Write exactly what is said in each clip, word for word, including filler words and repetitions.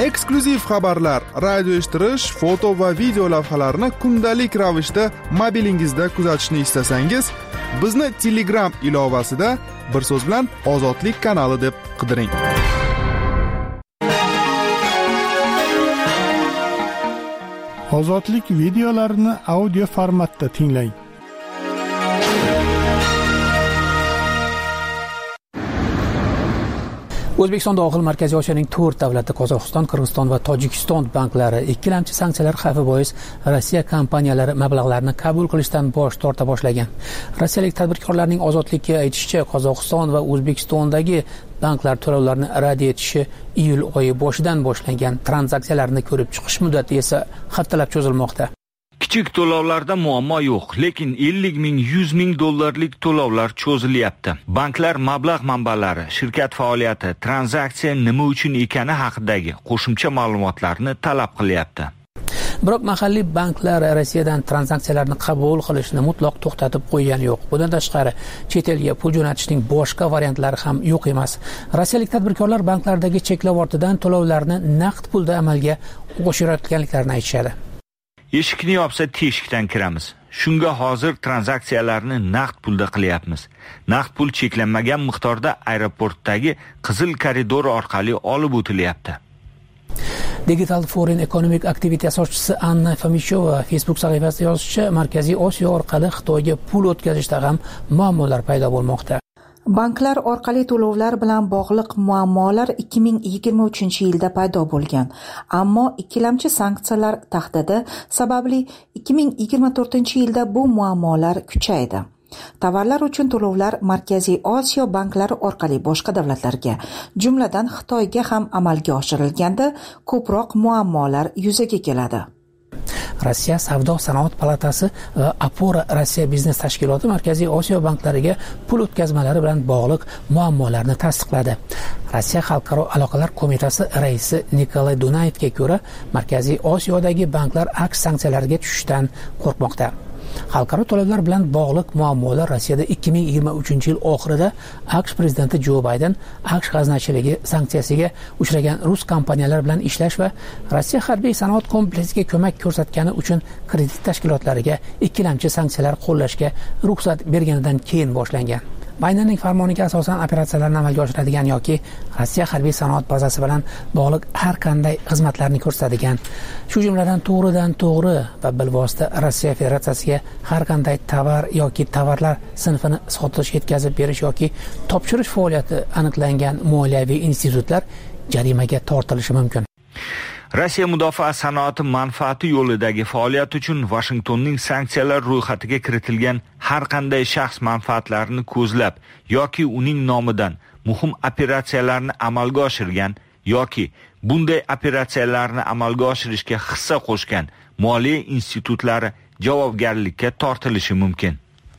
eksklyuziv xabarlar, radio eshittirish, foto va video lavhalarni kundalik ravishda mobilingizda kuzatishni istasangiz, bizni Telegram ilovasida bir so'z bilan Ozodlik kanali deb qidiring. Ozodlik videolarini audio formatda tinglang. O'zbekiston dohil Markaziy Osiyoning to'rt davlati Qozog'iston, Qirg'iziston va Tojikiston banklari ikkilamchi sanksiyalar xavfi bois Rossiya kompaniyalari mablag'larni qabul qilishdan bosh torta boshlagan. Rossiyalik tadbirkorlarning Ozodlikka aytishicha, Qozog'iston va O'zbekistondagi banklar to'lovlarni rad etishi iyul oyi boshidan boshlangan. Tranzaksiyalarni ko'rib chiqish muddati esa haftalab cho'zilmoqda. Kichik to'lovlarda muammo yo'q, lekin ellik ming, yuz ming dollarlik to'lovlar cho'zilyapti. Banklar mablag' manbalari, shirkat faoliyati, tranzaksiya nima uchun ekani haqidagi qo'shimcha ma'lumotlarni talab qilyapti. Biroq mahalliy banklar Rossiyadan tranzaksiyalarni qabul qilishni mutlaq to'xtatib qo'ygani yo'q. Bundan tashqari, chet elga pul jo'natishning boshqa variantlari ham yo'q emas. Rossiyalik tadbirkorlar banklardagi cheklov ortidan to'lovlarni naqd pulda amalga oshirayotganliklarini aytishadi. Eshikni yopsa teshikdan kiramiz. Shunga hozir tranzaksiyalarni naqd pulda qilyapmiz. Naqd pul cheklanmagan miqdorda aeroportdagi qizil koridor orqali olib o'tilyapti. Digital Foreign Economic Activity asoschisi Anna Fomichova Facebook sahifasida yozishicha, Markaziy Osiyo orqali Xitoyga pul o'tkazishda ham muammolar paydo bo'lmoqda. Banklar orqali to'lovlar bilan bog'liq muammolar ikki ming yigirma uchinchi yilda paydo bo'lgan. Ammo ikkilamchi sanksiyalar tahdidi sababli ikki ming yigirma to'rtinchi yilda bu muammolar kuchaydi. Tovarlar uchun to'lovlar Markaziy Osiyo banklari orqali boshqa davlatlarga, jumladan Xitoyga ham amalga oshirilganda ko'proq muammolar yuzaga keladi. Rossiya Savdo sanoat palatasi va Apora Rossiya biznes tashkiloti Markaziy Osiyo banklariga pul o'tkazmalari bilan bog'liq muammolarni tasdiqladi. Rossiya Xalqaro aloqalar qo'mitasi raisi Nikolay Dunayevga ko'ra, Markaziy Osiyodagi banklar aks sanksiyalariga tushishdan qo'rqmoqda. Xalqaro to'lovlar bilan bog'liq muammolar Rossiyada ikki ming yigirma uchinchi yil oxirida AQSh prezidenti Jo Bayden AQSh g'aznachiligi sanksiyasiga uchragan rus kompaniyalar bilan ishlash va Rossiya harbiy sanoat kompleksiga ko'mak ko'rsatgani uchun kredit tashkilotlariga ikkilamchi sanksiyalar qo'llashga ruxsat berganidan keyin boshlangan. Baydenning farmoniga asosan operatsiyalarni amalga oshiradigan yoki Rossiya harbiy sanoat bazasi bilan bog'liq har qanday xizmatlarni ko'rsatadigan, shu jumladan to'g'ridan to'g'ri va bilvosita Rossiya Federatsiyasiga har qanday tovar yoki tovarlar sinfini sotish, yetkazib berish yoki topshirish faoliyati aniqlangan moliyaviy institutlar jarimaga tortilishi mumkin. Rossiya mudofaa sanoati manfaati yo'lidagi faoliyat uchun Washingtonning sanksiyalar ro'yxatiga kiritilgan har qanday shaxs manfaatlarini ko'zlab yoki uning nomidan muhim operatsiyalarni amalga oshirgan yoki bunday operatsiyalarni amalga oshirishga hissa qo'shgan moliya institutlari javobgarlikka tortilishi mumkin.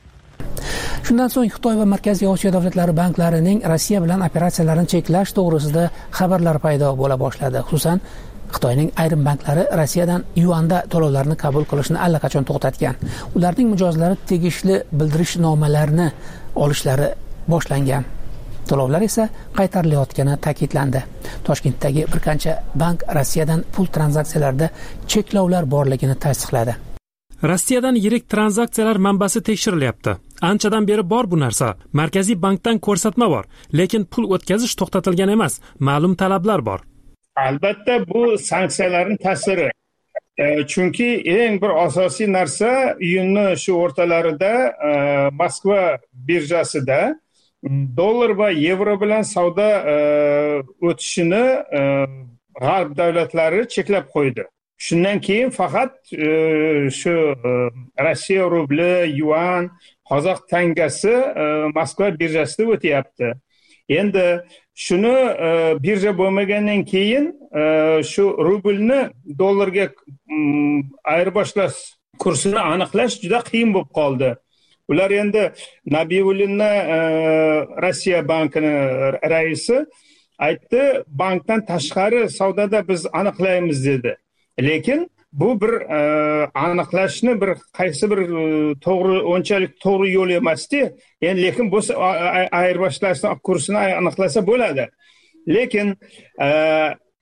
Shundan so'ng Xitoy va Markaziy Osiyo davlatlari banklarining Rossiya bilan operatsiyalarini cheklash to'g'risida xabarlar paydo bo'la boshladi. Xususan, Xitoyning ayrim banklari Rossiyadan yuanda to'lovlarni qabul qilishni allaqachon to'xtatgan. Ularning mijozlari tegishli bildirishnomalarini olishlari boshlangan. To'lovlar esa qaytarilayotgani ta'kidlandi. Toshkentdagi bir qancha bank Rossiyadan pul tranzaksiyalarida cheklovlar borligini tasdiqladi. Rossiyadan yirik tranzaksiyalar manbasi tekshirilyapti. Anchadan beri bor bu narsa. Markaziy bankdan ko'rsatma bor, lekin pul o'tkazish to'xtatilgan emas. Ma'lum talablar bor. Albatta bu sanksiyalarning ta'siri. E, chunki eng bir asosiy narsa iyunning shu o'rtalarida e, Moskva birjasida dollar va yevro bilan savdo e, o'tishini e, g'arb davlatlari cheklab qo'ydi. Shundan keyin faqat e, shu e, Rossiya rubli, yuan, qozoq tangasi e, Moskva birjasida o'tyapti. Endi shuni e, birja bo'lmagandan keyin e, shu rublni dollarga mm, ayirboshlash kursini aniqlash juda qiyin bo'lib qoldi. Ular endi Nabiyullinni e, Rossiya bankini raisi aytdi, bankdan tashqari savdoda biz aniqlaymiz dedi. Lekin bu bir e, aniqlashni bir qaysi bir e, to'g'ri onchalik to'g'ri yo'l emasdi. Endi lekin bu ayirboshlashni kursini aniqlasa bo'ladi. Lekin e,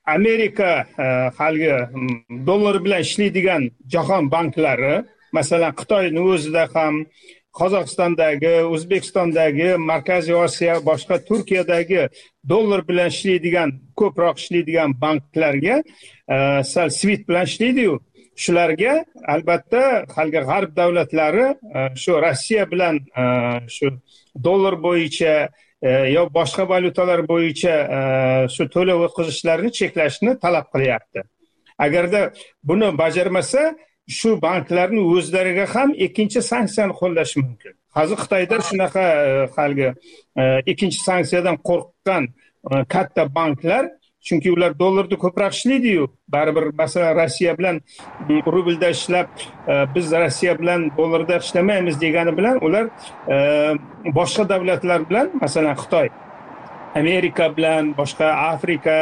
Amerika haligi dollar bilan ishlaydigan jahon banklari, masalan Xitoyning o'zida ham, Qozog'istondagi, O'zbekistondagi, Markaziy Osiyo, boshqa Turkiyadagi dollar bilan ishlaydigan, ko'proq ishlaydigan banklarga sal svit bilan ishlaydi-yu, shularga albatta haligi g'arb davlatlari shu Rossiya bilan shu dollar bo'yicha yo boshqa valyutalar bo'yicha shu to'lov o'tkazishlarini cheklashni talab qilyapti. Agarda buni bajarmasa, shu banklarning o'zlariga ham ikkinchi sanksiyani qo'llash mumkin. Hozir Xitoyda shunaqa haligi ikkinchi sanksiyadan qo'rqqan katta banklar, chunki ular dollarda ko'proq ishlaydi-yu, baribir masalan Rossiya bilan rublda ishlab, biz Rossiya bilan dollarda ishlamaymiz degani bilan ular boshqa davlatlar bilan, masalan Xitoy, Amerika bilan, boshqa Afrika,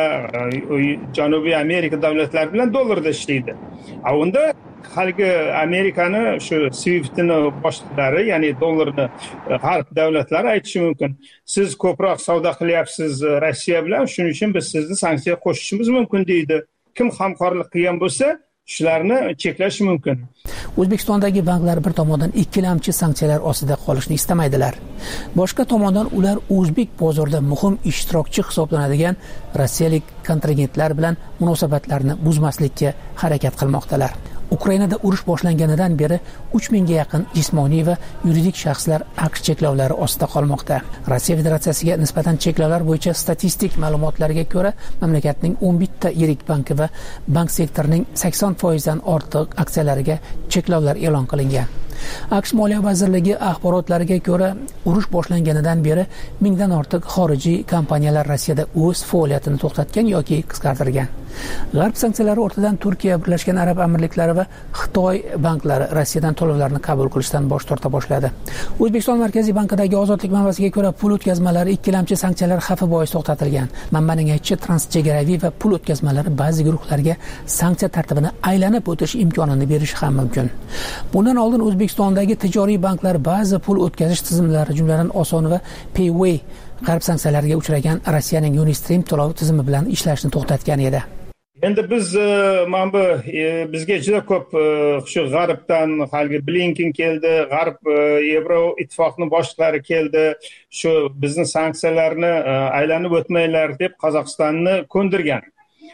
Janubiy Amerika davlatlari bilan dollarda ishlaydi. A unda haligi Amerikani shu Swift'ni boshliqlari, ya'ni dollarni g'arb davlatlari aytishi mumkin. Siz ko'proq savdo qilyapsiz Rossiya bilan, shuning uchun biz sizni sanksiya qo'shishimiz mumkin deydi. Kim hamkorlik qilgan bo'lsa, shularni cheklash mumkin. O'zbekistondagi banklar bir tomondan ikkilamchi sanksiyalar ostida qolishni istamaydilar. Boshqa tomondan ular o'zbek bozorida muhim ishtirokchi hisoblanadigan rossiyalik kontragentlar bilan munosabatlarni buzmaslikka harakat qilmoqdalar. Ukrainada urush boshlanganidan beri uch mingga yaqin jismoniy va yuridik shaxslar AQSh cheklovlari ostida qolmoqda. Rossiya Federatsiyasiga nisbatan cheklovlar bo'yicha statistik ma'lumotlarga ko'ra, mamlakatning o'n bitta yirik banki va bank sektorining sakson foiz dan ortiq aksiyalariga cheklovlar e'lon qilingan. AQSh Moliya vazirligi axborotlariga ko'ra, urush boshlanganidan beri mingdan ortiq xorijiy kompaniyalar Rossiyada o'z faoliyatini to'xtatgan yoki qisqartirgan. G'arb sanksiyalari ortidan Turkiya, Birlashgan Arab Amirliklari va Xitoy banklari Rossiyadan to'lovlarni qabul qilishdan bosh torta boshladi. O'zbekiston Markaziy bankidagi ozodlik manbasiga ko'ra, pul o'tkazmalari ikkilamchi sanksiyalar xavfi bois to'xtatilgan. Manbaning aytishicha, transchegaraviy va pul o'tkazmalari ba'zi guruhlarga sanksiya tartibini aylanib o'tish imkonini berishi ham mumkin. Bundan oldin O'zbekistondagi tijoriy banklar ba'zi pul o'tkazish tizimlari, jumladan Oson va Payway g'arb sanksiyalarga uchragan Rossiyaning Unistream to'lov tizimi bilan ishlashni to'xtatgan edi. Endi biz mana bu bizga juda ko'p shu g'arbdan haligi Blinken keldi, g'arb Yevro ittifoqning boshliqlari keldi, shu bizning sanksiyalarni aylanib o'tmanglar deb Qozog'istonni ko'ndirgan.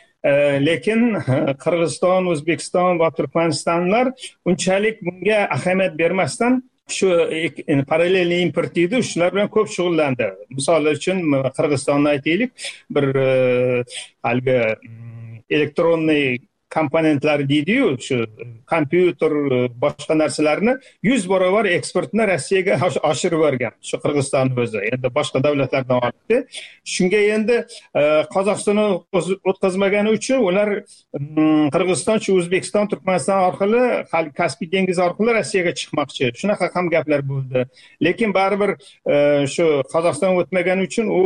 Lekin Qirg'iziston, O'zbekiston va Turkmanistonlar unchalik bunga ahamiyat bermasdan shu parallelniy import deydi, shular bilan ko'p shug'ullandi. Misol uchun Qirg'izistonni aytaylik, bir haligi elektronniy komponentlar deydi-yu, shu kompyuter, boshqa narsalarni yuz barobar eksportni Rossiyaga oshirib bergan. Shu Qirg'iziston o'zi, endi boshqa davlatlardan olibdi. Shunga endi Qozog'istonni o'tkazmagani uchun ular Qirg'iziston, shu O'zbekiston, Turkmaniston orqali, hali Kaspiy dengizi orqali Rossiyaga chiqmoqchi. Shunaqa ham gaplar bo'ldi. Lekin baribir shu Qozog'iston o'tmagani uchun u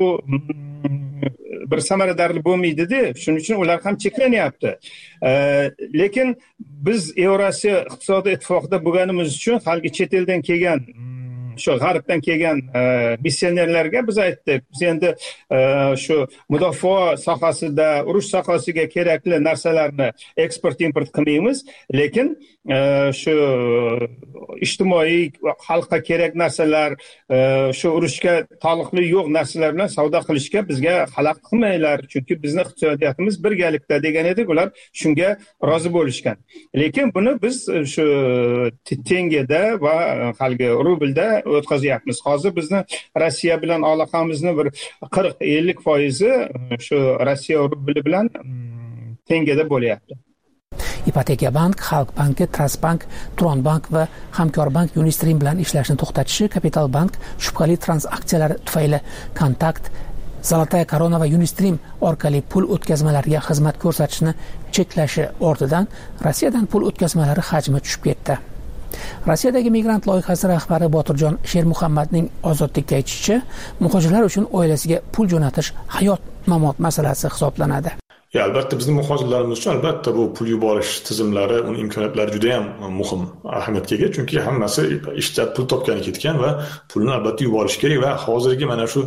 bir samaradorli bo'lmaydi-da, shuning uchun ular ham cheklanyapti. Lekin biz Yevrosiyo iqtisodiy ittifoqida bo'lganimiz uchun haligi chet eldan kelgan, shu g'arbdan kelgan missionerlarga biz aytdik, biz endi shu mudofaa sohasida, urush sohasiga kerakli narsalarni eksport import qilmaymiz, lekin shu ijtimoiy xalqqa kerak narsalar, shu urushga taalluqli yo'q narsalar bilan savdo qilishga bizga xalaqit qilmanglar, chunki bizning iqtisodiyotimiz birgalikda degan edik, ular shunga rozi bo'lishgan. Lekin buni biz shu tengada va haligi rublda o'tkazyapmiz. Hozir bizni Rossiya bilan aloqamizni bir qirq ellik foizi shu Rossiya rubli bilan tengada bo'lyapti. Ipoteka bank, Xalq banki, Trustbank, Turonbank va Hamkorbank Unistream bilan ishlashni to'xtatishi, Kapital bank shubhali transaksiyalar tufayli Kontakt, Zolotaya Korona va Unistream orqali pul o'tkazmalariga xizmat ko'rsatishni cheklashi ortidan Rossiyadan pul o'tkazmalari hajmi tushib ketdi. Rossiyadagi migrant loyihasi rahbari Botirjon Shermuhammadning Ozodlikka aytishicha, muhojirlar uchun oilasiga pul jo'natish hayot-mamot masalasi hisoblanadi. Ya, albatta bizning muhojirlarimiz uchun albatta bu pul yuborish tizimlari, uning imkoniyatlari juda ham muhim ahamiyatga ega, chunki hammasi ishda pul topgani ketgan va pulni albatta yuborish kerak va hozirgi mana shu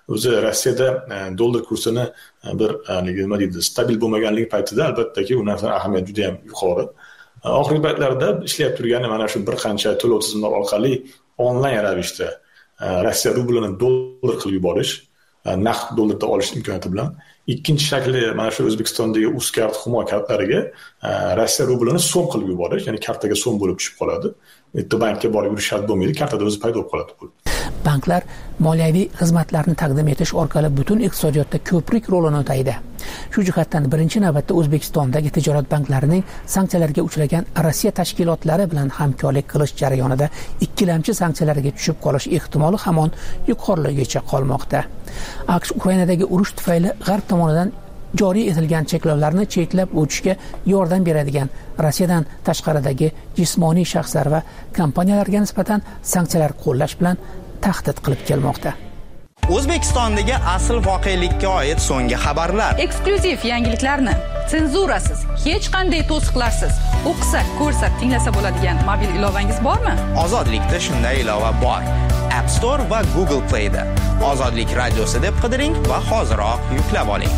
o'zi Rossiyada dollar kursini bir nima deydi, stabil bo'lmaganligi paytida albattaki u narsaning ahamiyati juda ham yuqori. Oxirgi paytlarda ishlayib turgani mana shu bir qancha to'lov tizimlari orqali onlayn ravishda Rossiya rublini dollar qilib yuborish, naqd dollarda olish imkoniyati bilan. Ikkinchi shakli mana shu O'zbekistondagi Uzkart Humo kartalariga Rossiya rublini so'm qilib yuborish, ya'ni kartaga so'm bo'lib tushib qoladi. Bitta bankka borib yurish shart bo'lmaydi, kartada o'zi paydo bo'lib qoladi. Banklar moliyaviy xizmatlarni taqdim etish orqali butun iqtisodiyotda ko'prik rolini o'taydi. Shu jihatdan birinchi navbatda O'zbekistondagi tijorat banklarining sanksiyalarga uchragan Rossiya tashkilotlari bilan hamkorlik qilish jarayonida ikkilamchi sanksiyalarga tushib qolish ehtimoli hamon yuqoriroqcha qolmoqda. AQSh Ukrainadagi urush tufayli G'arb tomonidan joriy etilgan cheklovlarni cheklab o'tishga yordam beradigan Rossiyadan tashqaridagi jismoniy shaxslar va kompaniyalarga nisbatan sanksiyalar qo'llash bilan tahdid qilib kelmoqda. O'zbekistondagi asl voqelikka oid so'nggi xabarlar, eksklyuziv yangiliklarni senzurasiz, hech qanday to'siqlarsiz o'qisa, ko'rsa, tinglasa bo'ladigan mobil ilovangiz bormi? Ozodlikda shunday ilova bor. App Store va Google Play da Ozodlik radiosi deb qidiring va hoziroq yuklab oling.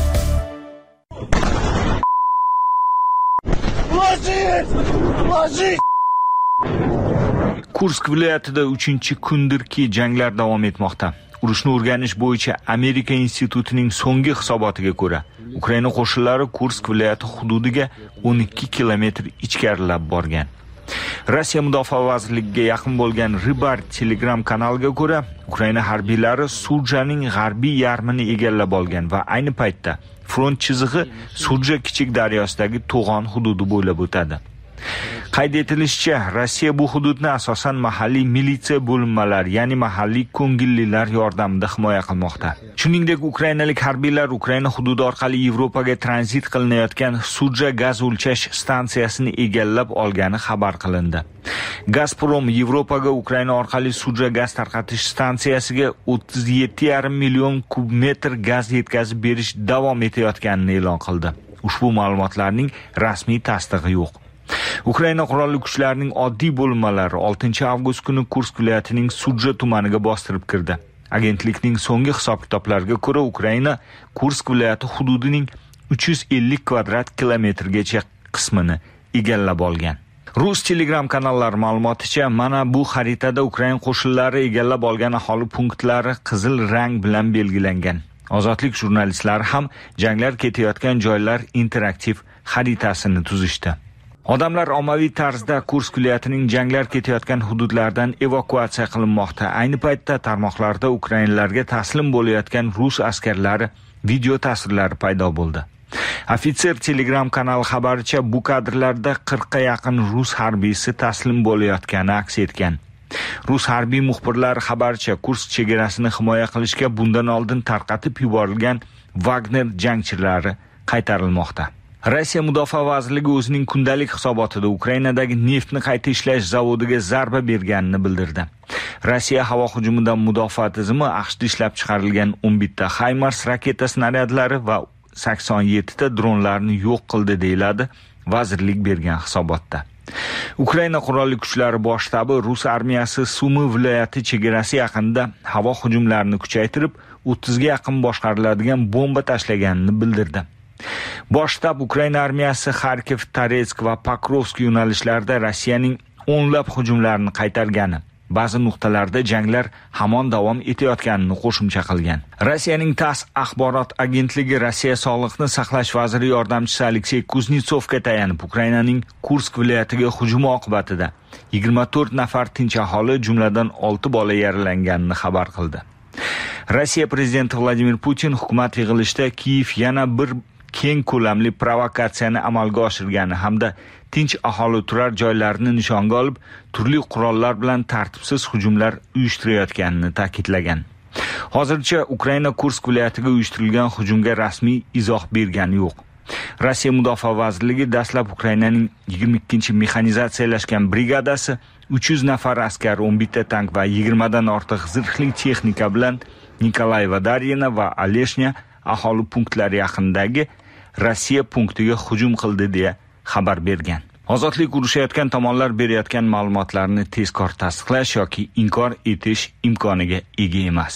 Kursk viloyatida uchinchi kundirki janglar davom etmoqda. Urushni o'rganish bo'yicha Amerika institutining so'nggi hisobotiga ko'ra, Ukraina qo'shinlari Kursk viloyati hududiga o'n ikki kilometr ichkarilab borgan. Rossiya Mudofaa vazirligiga yaqin bo'lgan Ribar Telegram kanaliga ko'ra, Ukraina harbiylari Surjaning g'arbiy yarmini egallab olgan va ayni paytda front chizig'i Surja kichik daryosidagi to'g'on hududi bo'ylab o'tadi. Qayd etilishicha, Rossiya bu hududni asosan mahalliy militsiya bo'linmalari, ya'ni mahalliy ko'ngillilar yordamida himoya qilmoqda. Shuningdek, ukrainalik harbiylar Ukraina hududi orqali Yevropaga tranzit qilinayotgan Surja gaz o'lchash stansiyasini egallab olgani xabar qilindi. Gazprom Yevropaga Ukraina orqali Surja gaz tarqatish stansiyasiga o'ttiz yetti yarim million kub metr gaz yetkazib berish davom etayotganini e'lon qildi. Ushbu ma'lumotlarning rasmiy tasdig'i yo'q. Ukraina qurolli kuchlarining oddiy bo'linmalari oltinchi avgust kuni Kursk viloyatining Surja tumaniga bostirib kirdi. Agentlikning so'nggi hisob-kitoblariga ko'ra, Ukraina Kursk viloyati hududining uch yuz ellik kvadrat kilometrgacha qismini egallab olgan. Rus Telegram kanallari ma'lumoticha, mana bu xaritada Ukraina qo'shinlari egallab olgan aholi punktlari qizil rang bilan belgilangan. Ozodlik jurnalistlari ham janglar ketayotgan joylar interaktiv xaritasini tuzishdi. Odamlar ommaviy tarzda Kursk viloyatining janglar ketayotgan hududlaridan evakuatsiya qilinmoqda. Ayni paytda tarmoqlarda Ukrainalarga taslim bo'layotgan rus askarlari video tasvirlari paydo bo'ldi. Ofitser Telegram kanali xabaricha, bu kadrlarda qirqqa yaqin rus harbiysi taslim bo'layotgani aks etgan. Rus harbiy muxbirlari xabaricha, Kursk chegarasini himoya qilishga bundan oldin tarqatib yuborilgan Wagner jangchilari qaytarilmoqda. Rossiya Mudofaa vazirligi o'zining kundalik hisobotida Ukrainadagi neftni qayta ishlash zavodiga zarba berganini bildirdi. Rossiya havo hujumidan mudofaa tizimi AQShda ishlab chiqarilgan o'n bitta HIMARS raketa snaryadlari va sakson yettita dronlarni yo'q qildi deyiladi vazirlik bergan hisobotda. Ukraina qurolli kuchlari bosh shtabi Rus armiyasi Sumy viloyati chegarasi yaqinida havo hujumlarini kuchaytirib, o'ttizga yaqin boshqariladigan bomba tashlaganini bildirdi. Bosh shtab Ukraina armiyasi Kharkiv, Toretsk va Pokrovsk yo'nalishlarida Rossiyaning o'nlab hujumlarini qaytargani, ba'zi nuqtalarda janglar hamon davom etayotganini qo'shimcha qilgan. Rossiyaning TASS axborot agentligi Rossiya sog'liqni saqlash vaziri yordamchisi Aleksey Kuznetsovga tayanib, Ukrainaning Kursk viloyatiga hujumi oqibatida yigirma to'rt nafar tinch aholi, jumladan olti bola yaralanganini xabar qildi. Rossiya prezidenti Vladimir Putin hukumat yig'ilishida Kiyev yana bir keng ko'lamli provokatsiyani amalga oshirgani hamda tinch aholi turar joylarini nishonga olib, turli qurollar bilan tartibsiz hujumlar uyushtirayotganini ta'kidlagan. Hozircha Ukraina Kursk viloyatiga uyushtirilgan hujumga rasmiy izoh bergani yo'q. Rossiya Mudofaa vazirligi dastlab Ukrainaning yigirma ikkinchi mexanizatsiyalashgan brigadasi uch yuz nafar askar, o'n bitta tank va yigirma dan ortiq zirhli texnika bilan Nikolay va Daryina va Aleshnya aholi punktlari yaqinidagi Rossiya punktiga hujum qildi deya xabar bergan. Ozodlik urushayotgan tomonlar berayotgan ma'lumotlarni tezkor tasdiqlash yoki inkor etish imkoniga ega emas.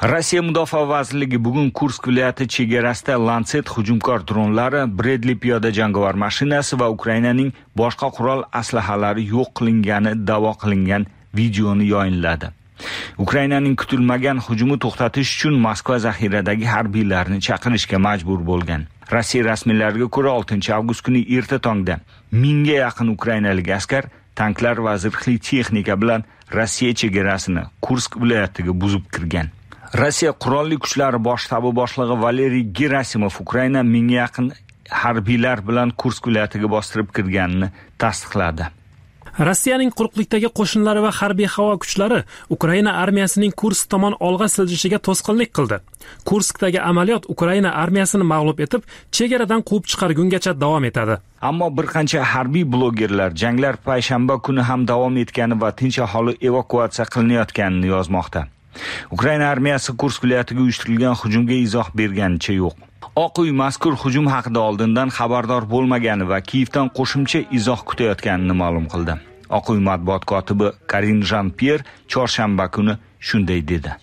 Rossiya Mudofaa vazirligi bugun Kursk viloyati chegarasida Lancet hujumkor dronlari, Bredli piyoda jangovar mashinasi va Ukrainaning boshqa qurol aslahalari yo'q qilingani da'vo qilingan videoni yayinladi. Ukrainaning kutilmagan hujumni to'xtatish uchun Moskva zaxiradagi harbiylarni chaqirishga majbur bo'lgan. Rossiya rasmiylariga ko'ra oltinchi avgust kuni erta tongda mingga yaqin ukrainalik askar tanklar va zirhli texnika bilan Rossiya chegarasini Kursk viloyatiga buzib kirgan. Rossiya qurolli kuchlari bosh shtabi boshlig'i Valeriy Gerasimov Ukraina mingga yaqin harbiylar bilan Kursk viloyatiga bostirib kirganini tasdiqladi. Rossiyaning quruqlikdagi qo'shinlari va harbiy havo kuchlari Ukraina armiyasining Kursk tomon olg'a siljishiga to'sqinlik qildi. Kurskdagi amaliyot Ukraina armiyasini mag'lub etib, chegaradan quvib chiqargungacha davom etadi. Ammo bir qancha harbiy blogerlar janglar payshanba kuni ham davom etgani va tinch aholi evakuatsiya qilinayotganini yozmoqda. Ukraina armiyasi Kursk viloyatiga uyushtirilgan hujumga izoh berganicha yo'q. Oq uy mazkur hujum haqida oldindan xabardor bo'lmagani va Kiyevdan qo'shimcha izoh kutayotganini ma'lum qildi. Oq uy matbuot kotibi Karin Jean-Pierre chorshanba kuni shunday dedi.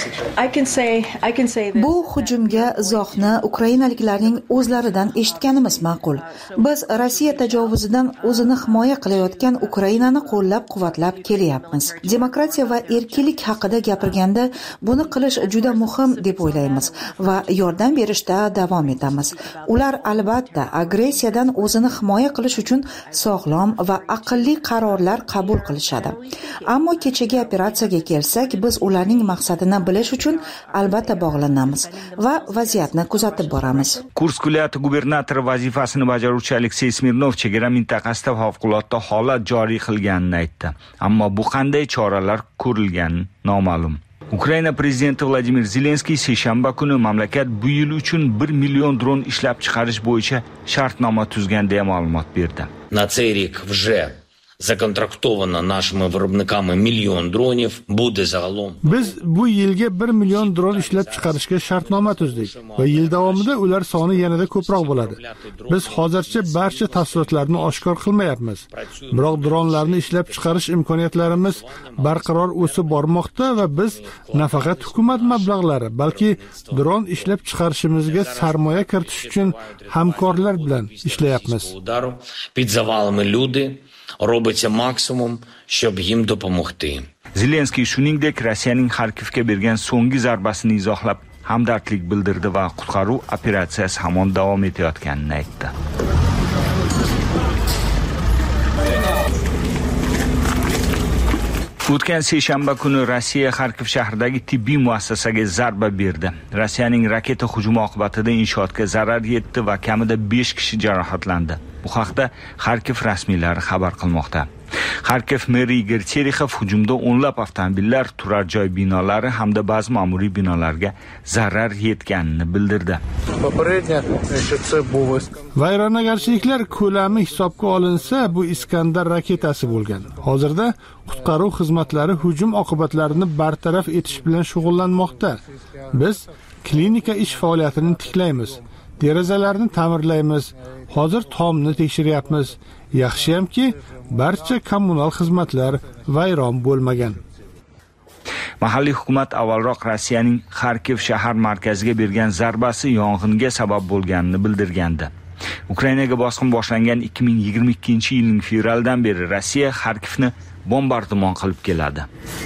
Bu hujumga izohni ukrainaliklarning o'zlaridan eshitganimiz ma'qul. Biz Rossiya tajovuzidan o'zini himoya qilayotgan Ukrainani qo'llab-quvvatlab kelyapmiz. Demokratiya va erkinlik haqida gapirganda buni qilish juda muhim deb o'ylaymiz va yordam berishda davom etamiz. Ular albatta agressiyadan o'zini himoya qilish uchun sog'lom va aqlli qarorlar qabul qilishadi. Ammo kechagi operatsiyaga kelsak, biz ularning maqsadini bilish uchun albatta bog'lanamiz va vaziyatni kuzatib boramiz. Kursk viloyati gubernatori vazifasini bajaruvchi Aleksey Smirnov chegara mintaqasida favqulodda holat joriy qilganini aytdi. Ammo bu qanday choralar ko'rilgani noma'lum. Ukraina prezidenti Vladimir Zelenskiy seshanba kuni mamlakat bu yil uchun bir million dron ishlab chiqarish bo'yicha shartnoma tuzganday ma'lumot berdi. На цей рік вже законтрактовано нашими виробниками мільйон дронів, буде загалом. Biz bu yilga bir million dron ishlab chiqarishga shartnoma tuzdik va yil davomida ular soni yanada ko'proq bo'ladi. Biz hozircha barcha tafsilotlarni oshkor qilmayapmiz. Biroq dronlarni ishlab chiqarish imkoniyatlarimiz barqaror o'sib bormoqda va biz nafaqat hukumat mablag'lari, balki dron ishlab chiqarishimizga sarmoya kiritish uchun hamkorlar bilan ishlayapmiz. Під завалами люди робиться максимум, щоб їм допомогти. Zelenskiy shuningdek Rossiyaning Xarkovga bergan so'nggi zarbasini izohlab, hamdardlik bildirdi va qutqaruv operatsiyasi hamon davom etayotganini aytdi. O'tgan seshanba kuni Rossiya Xarkov shahridagi tibbiy muassasaga zarba berdi. Rossiyaning raketa hujumi oqibatida inshootga zarar yetdi va kamida besh kishi jarohatlandi. Bu haqda Xarkov rasmiylari xabar qilmoqda. Xarkov meri Igor Terexov hujumda o'nlab avtomobillar, turar joy binolari hamda ba'zi ma'muriy binolarga zarar yetganini bildirdi. Vayronagarchiliklar ko'lami hisobga olinsa, bu Iskandar raketasi bo'lgan. Hozirda qutqaruv xizmatlari hujum oqibatlarini bartaraf etish bilan shug'ullanmoqda. Biz klinika ish faoliyatini tiklaymiz. Derazalarni ta'mirlaymiz. Hozir tomni tekshiryapmiz. Yaxshiyamki, barcha kommunal xizmatlar vayron bo'lmagan. Mahalliy hukumat avvalroq Rossiyaning Xarkov shahar markaziga bergan zarbasi yong'inga sabab bo'lganini bildirgandi. Ukrainaga bosqin boshlangan ikki ming yigirma ikkinchi yilning fevraldan beri Rossiya Xarkovni bombardimon qilib keladi.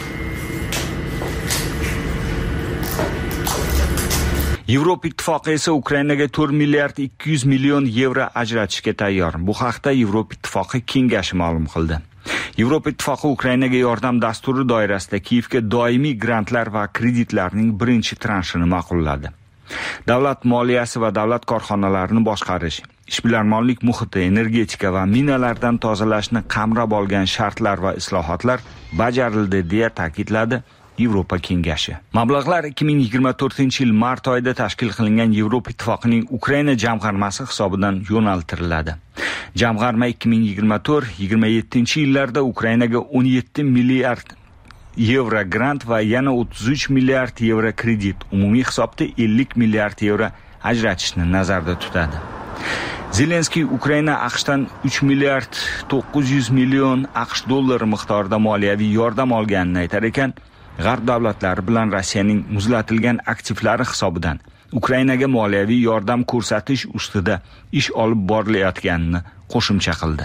Yevropa Ittifoqi esa Ukrainaga to'rt milliard ikki yuz million yevro ajratishga tayyor. Bu haqda Yevropa Ittifoqi kengashi ma'lum qildi. Yevropa Ittifoqi Ukrainaga yordam dasturi doirasida Kiyevga doimiy grantlar va kreditlarning birinchi transhini ma'qulladi. Davlat moliyasi va davlat korxonalarini boshqarish, ishbilarmonlik muhiti, energetika va minalardan tozalashni qamrab olgan shartlar va islohotlar bajarildi deya ta'kidladi Yevropa kengashi. Mablag'lar ikki ming yigirma to'rtinchi yil mart oyida tashkil qilingan Yevropa Ittifoqining Ukraina jamg'armasi hisobidan yo'naltiriladi. Jamg'arma ikki ming yigirma to'rt yigirma yettinchi yillarda Ukrainaga o'n yetti milliard yevro grant va yana o'ttiz uch milliard yevro kredit, umumiy hisobda ellik milliard yevro ajratishni nazarda tutadi. Zelenskiy Ukraina AQShdan uch milliard to'qqiz yuz million AQSh dollari miqdorida moliyaviy yordam olganini aytar ekan, G'arb davlatlari bilan Rossiyaning muzlatilgan aktivlari hisobidan Ukrainaga moliyaviy yordam ko'rsatish ustida ish olib borilayotganini qo'shimcha qildi.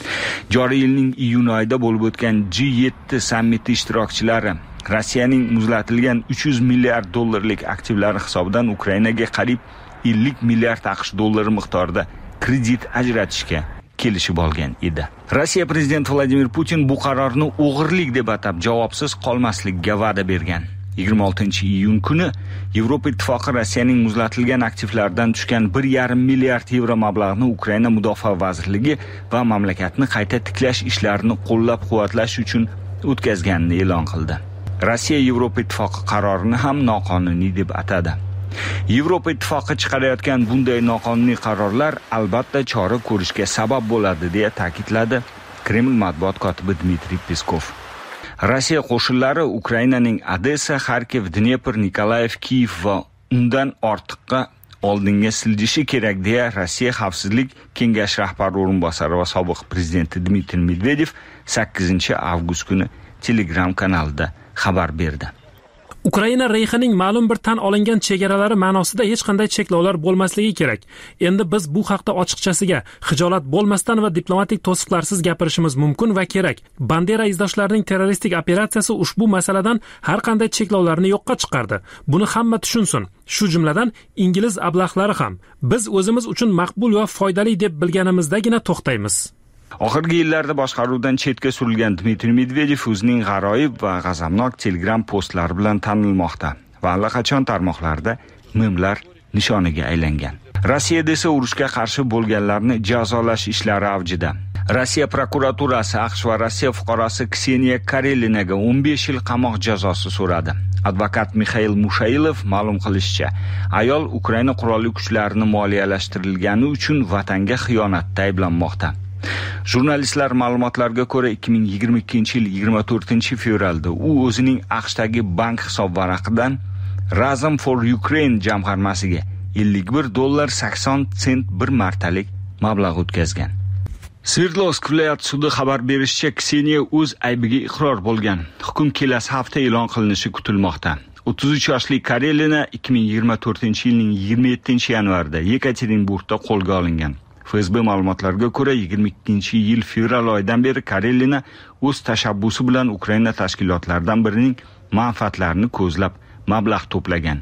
Joriy yilning iyun oyida bo'lib o'tgan G yetti sammiti ishtirokchilari Rossiyaning muzlatilgan uch yuz milliard dollarlik aktivlari hisobidan Ukrainaga qariyb ellik milliard AQSh dollari miqdorida kredit ajratishga kelishib olgan edi. Rossiya prezidenti Vladimir Putin bu qarorni o'g'irlik deb atab javobsiz qolmaslikka va'da bergan. yigirma oltinchi iyun kuni Yevropa Ittifoqi Rossiyaning muzlatilgan aktivlaridan tushgan bir yarim milliard yevro mablag'ni Ukraina mudofaa vazirligi va mamlakatni qayta tiklash ishlarini qo'llab-quvvatlash uchun o'tkazganini e'lon qildi. Rossiya Yevropa Ittifoqi qarorini ham noqonuniy deb atadi. Yevropa Ittifoqi chiqarayotgan bunday noqonuniy qarorlar albatta chora ko'rishga sabab bo'ladi deya ta'kidladi Kreml matbuot kotibi Dmitriy Peskov. Rossiya qo'shinlari Ukrainaning Odessa, Kharkiv, Dnepr, Nikolayev, Kiyev va undan ortiqqa oldinga siljishi kerak deya Rossiya Xavfsizlik kengashi rahbari o'rinbosari va sobiq prezidenti Dmitriy Medvedev sakkizinchi avgust kuni Telegram kanalida xabar berdi. Ukraina reyxining ma'lum bir tan olingan chegaralari ma'nosida hech qanday cheklovlar bo'lmasligi kerak. Endi biz bu haqda ochiqchasiga, xijolat bo'lmasdan va diplomatik to'siqlarsiz gapirishimiz mumkin va kerak. Bandera izdoshlarining terroristik operatsiyasi ushbu masaladan har qanday cheklovlarni yo'qqa chiqardi. Buni hamma tushunsin. Shu jumladan ingliz ablaqlari ham. Biz o'zimiz uchun maqbul va foydali deb bilganimizdagina to'xtaymiz. Oxirgi yillarda boshqaruvdan chetga surilgan Dmitriy Medvedev o'zining g'aroyib va g'azabnok Telegram postlari bilan tanilmoqda va allaqachon tarmoqlarda memlar nishoniga aylangan. Rossiyada esa urushga qarshi bo'lganlarni jazolash ishlari avjida. Rossiya prokuraturasi AQSh va Rossiya fuqarosi Kseniya Karelinaga o'n besh yil qamoq jazosi so'radi. Advokat Mikhail Mushailov ma'lum qilishicha, ayol Ukraina qurolli kuchlarini moliyalashtirilgani uchun vatanga xiyonatda ayblanmoqda. Jurnalistlar ma'lumotlariga ko'ra ikki ming yigirma ikkinchi yil yigirma to'rtinchi fevralda u o'zining AQShdagi bank hisobvaraqidan Razm for Ukraine jamg'armasiga ellik bir dollar sakson sent bir martalik mablag' o'tkazgan. Sverdlovsk viloyat sudi xabar berishicha, Kseniya o'z aybiga iqror bo'lgan. Hukm kelasi hafta e'lon qilinishi kutilmoqda. o'ttiz uch yoshli Karelina ikki ming yigirma to'rtinchi yilning yigirma yettinchi yanvarida Yekaterinburgda qo'lga olingan. F S B ma'lumotlariga ko'ra yigirma ikkinchi yil fevral oyidan beri Karelina o'z tashabbusi bilan Ukraina tashkilotlaridan birining manfaatlarini ko'zlab mablag' to'plagan.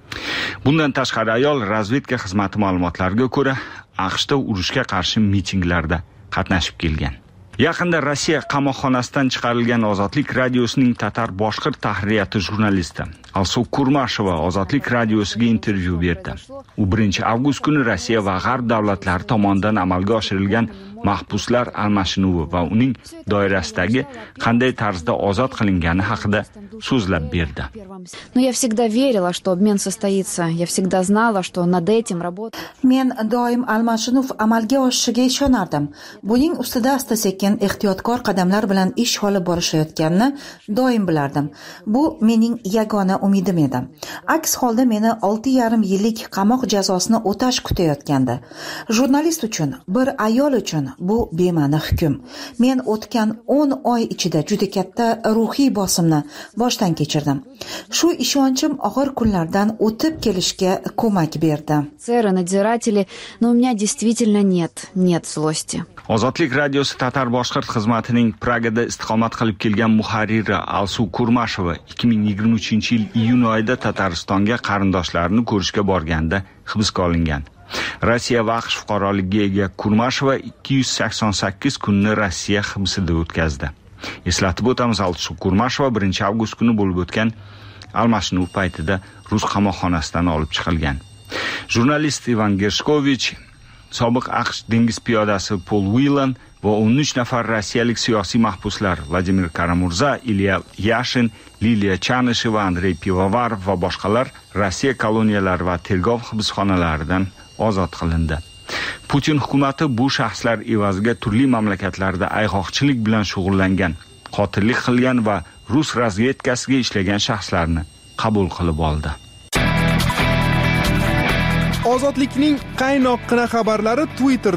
Bundan tashqari ayol razvedka xizmati ma'lumotlariga ko'ra AQShda urushga qarshi mitinglarda qatnashib kelgan. Yaqinda Rossiya qamoqxonasidan chiqarilgan Ozodlik radiosining tatar boshqir tahririyati jurnalisti Alsu Kurmashova Ozodlik radiosiga intervyu berdi. U birinchi avgust kuni Rossiya va G'arb davlatlari tomonidan amalga oshirilgan mahbuslar almashinuvi va uning doirasidagi qanday tarzda ozod qilingani haqida so'zlab berdi. Но я всегда верила, что обмен состоится. Я всегда знала, что над этим работать. Men doim almashinuv amalga oshishiga ishonardim. Buning ustida asta-sekin ehtiyotkor qadamlar bilan ish olib borishayotganini doim bilardim. Bu mening yagona umidim edi. Aks holda meni olti yarim yillik qamoq jazosini o'tash kutayotgandi. Jurnalist uchun, bir ayol uchun bu bema'ni hukm. Men o'tgan o'n oy ichida juda katta ruhiy bosimni boshdan kechirdim. Shu ishonchim og'ir kunlardan o'tib kelishga ko'mak berdi. Церы, надзиратели, но у меня действительно нет, нет злости. Ozodlik radiosi tatar boshqir xizmatining Pragada istiqomat qilib kelgan muharriri Alsu Kurmashova ikki ming yigirma uchinchi yil iyun oyida Tataristonga qarindoshlarini ko'rishga borganda hibsga olingan. Rossiya va AQSh fuqaroligiga ega Kurmashova ikki yuz sakson sakkiz kunni Rossiya hibsida o'tkazdi. Eslatib o'tamiz, Alsu Kurmashova birinchi avgust kuni bo'lib o'tgan almashinuv paytida rus qamoqxonasidan olib chiqilgan. Jurnalist Ivan Gershkovich, sobiq AQSh dengiz piyodasi Paul Whelan va o'n uch nafar rossiyalik siyosiy mahbuslar Vladimir Karamurza, Ilya Yashin, Liliya Chanisheva, Andrey Pivovarov va boshqalar Rossiya koloniyalari va tergov hibsxonalaridan ozod qilindi. Putin hukumatı bu shaxslar evaziga turli mamlakatlarda ayg'oqchilik bilan shug'ullangan, qotillik qilgan va rus razvedkasiga ishlagan shaxslarni qabul qilib oldi. Ozodlikning qaynoqqina xabarlari Twitterda.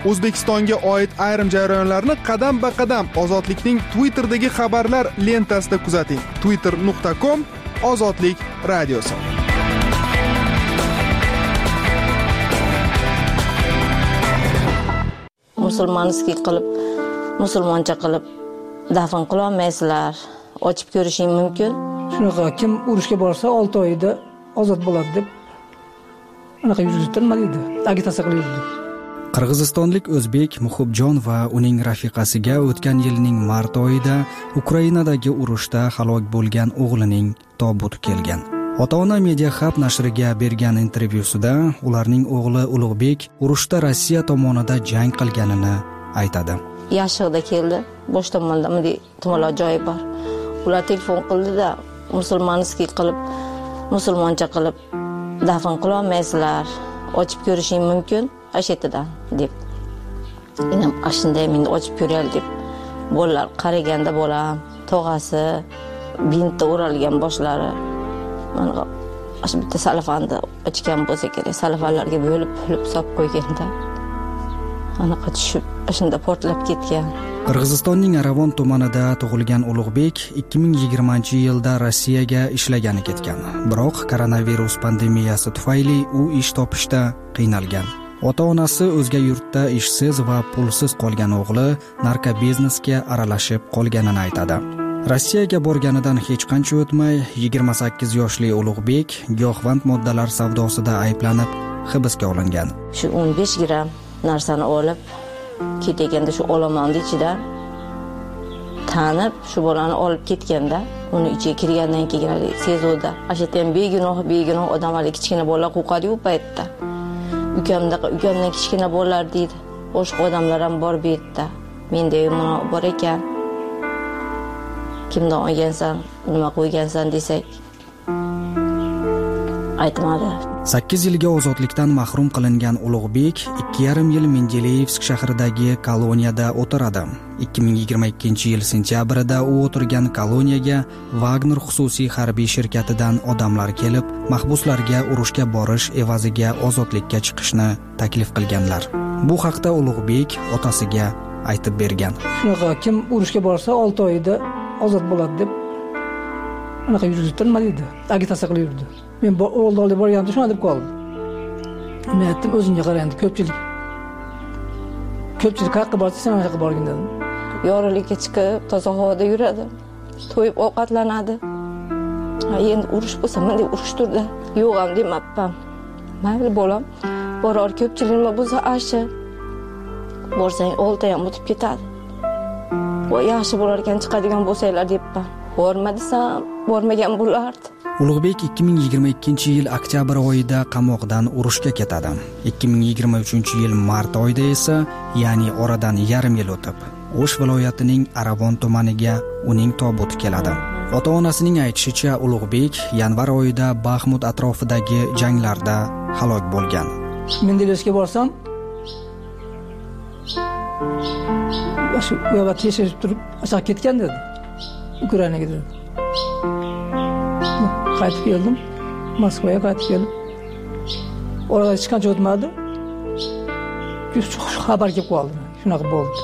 O'zbekistonga oid ayrim jarayonlarni qadam-ba-qadam Ozodlikning Twitter'dagi xabarlar lentasida kuzating. twitter nuqta com Ozodlik radiosi. Musulmonskiy qilib, musulmoncha qilib dafn qila olmaysizlar. Ochib ko'rishing mumkin. Shunaqa kim urushga borsa olti oyda ozod bo'ladi deb anaqa yurgiztirma dedi. Agitatsiya qildi. Qirg'izistonlik o'zbek Muhibjon va uning rafiqasiga o'tgan yilning mart oyida Ukrainadagi urushda halok bo'lgan o'g'lining tobuti kelgan. Ota-ona Media Hub nashriga bergan intervyusida ularning o'g'li Ulug'bek urushda Rossiya tomonida jang qilganini aytadi. Yashig'da keldi. Bosh tomonda bunday tumanlar joyi bor. Ular telefon qildi-da, musulmonskiy qilib, musulmoncha qilib dafn qila olmaysizlar. Ochib ko'rishing mumkin. Ashetidan deb. Inam ashunday meni ochib ko'raylik deb. Bolalar qaraganda bolam, tog'asi bintda o'ralgan boshlari. Mana ash bitta salafanda ochgan bo'lsa kerak, salafanlarga bo'lib bo'lib solib qo'yganda. Anaqa tushib, ashunda portlab ketgan. Qirg'izistonning Aravon tumanida tug'ilgan Ulug'bek ikki ming yigirmanchi yilda Rossiyaga ishlagani ketgan. Biroq koronavirus pandemiyasi tufayli u ish topishda qiynalgan. Ota-onasi o'zga yurtda ishsiz va pulsiz qolgan o'g'li narkobiznesga aralashib qolganini aytadi. Rossiyaga borganidan hech qancha o'tmay yigirma sakkiz yoshli Ulug'bek giyohvand moddalar savdosida ayblanib hibsga olingan. Shu o'n besh gramm narsani olib ketganda shu olomonning ichidan tanib shu bolani olib ketganda uni ichiga kirgandan keyin sezuvda ashatan begunoh begunoh odamlar kichkina bolalar qo'rqadi-ku paytda. Ukamda ukamdan kichkina bolalar deydi. Boshqa odamlar ham bor bu yerda. Menda mana bor ekan. Kimdan olgansan, nima qo'ygansan desak aytmadi. sakkiz yilga ozodlikdan mahrum qilingan Ulug'bek ikki yarim yil Mendeleyevsk shahridagi koloniyada o'tiradi. ikki ming yigirma ikkinchi yil sentyabrida u o'tirgan koloniyaga Wagner xususiy harbiy shirkatidan odamlar kelib, mahbuslarga urushga borish evaziga ozodlikka chiqishni taklif qilganlar. Bu haqda Ulug'bek otasiga aytib bergan. Shunaqa kim urushga borsa olti oyda ozod bo'ladi deb anaqa yurgiztirma dedi. Agitatsiya qilib yurdi. Men o'g'ilni olib borganimda shuna deb qoldim. Men aytdim, o'zingga qara endi ko'pchilik. Ko'pchilik haqqa borsa sen haqqa borgin dedim. Yorug'likka chiqib, toza havoda yuradi. To'yib ovqatlanadi. Ha, endi urush bo'lsa, menday urush turdi. Yo'q ham demabman. Mayli bolam, boror ko'pchilik nima bo'lsa ashi. Borsang olti ham o'tib ketadi. Voy yaxshi bo'lar ekan chiqadigan bo'lsanglar debman. Borma desam, bormagan bo'lardi. Ulug'bek ikki ming yigirma ikkinchi yil oktyabr oyida qamoqdan urushga ketadi. ikki ming yigirma uchinchi yil mart oyida esa, ya'ni oradan yarim yil o'tib, O'sh viloyatining Aravon tumaniga uning tobuti keladi. Ota-onasining aytishicha, Ulug'bek yanvar oyida Baxmut atrofidagi janglarda halok bo'lgan. Mendeleyevskga borsam, shu yo'lga tekshirib turib, aşağı ketgan dedi. Ukrainaga dedi. Qaytib keldim. Moskvaga qaytib keldim. Orada hech qancha o'tmadi. Shu xabar kelib qoldi. Shunaqa bo'ldi.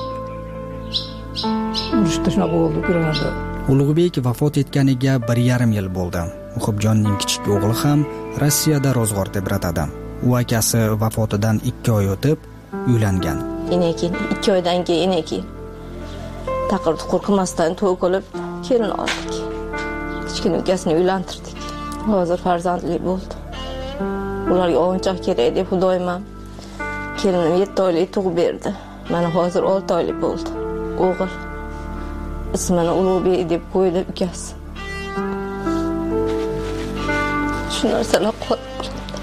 Urushda shunaqa bo'ldi Ukrainada. Ulug'bek vafot etganiga bir yarim yil bo'ldi. Muhibjonning kichik o'g'li ham Rossiyada ro'zg'or tebratadi. U akasi vafotidan ikki oy o'tib uylangan. Enekin ikki oydan keyin enekin. Taqirdi qo'rqmasdan to'y qilib kelin oldik. Kichkina ukasini uylantirdik. Hozir farzandli bo'ldi. Ularga o'yinchoq kerak deb xudoyman. Kelinim yetti oylik tug'ib berdi. Mana hozir olti oylik bo'ldi. O'g'il. Ismini Ulug'bek deb qo'ydi ukasi. Shu narsalar qoldi.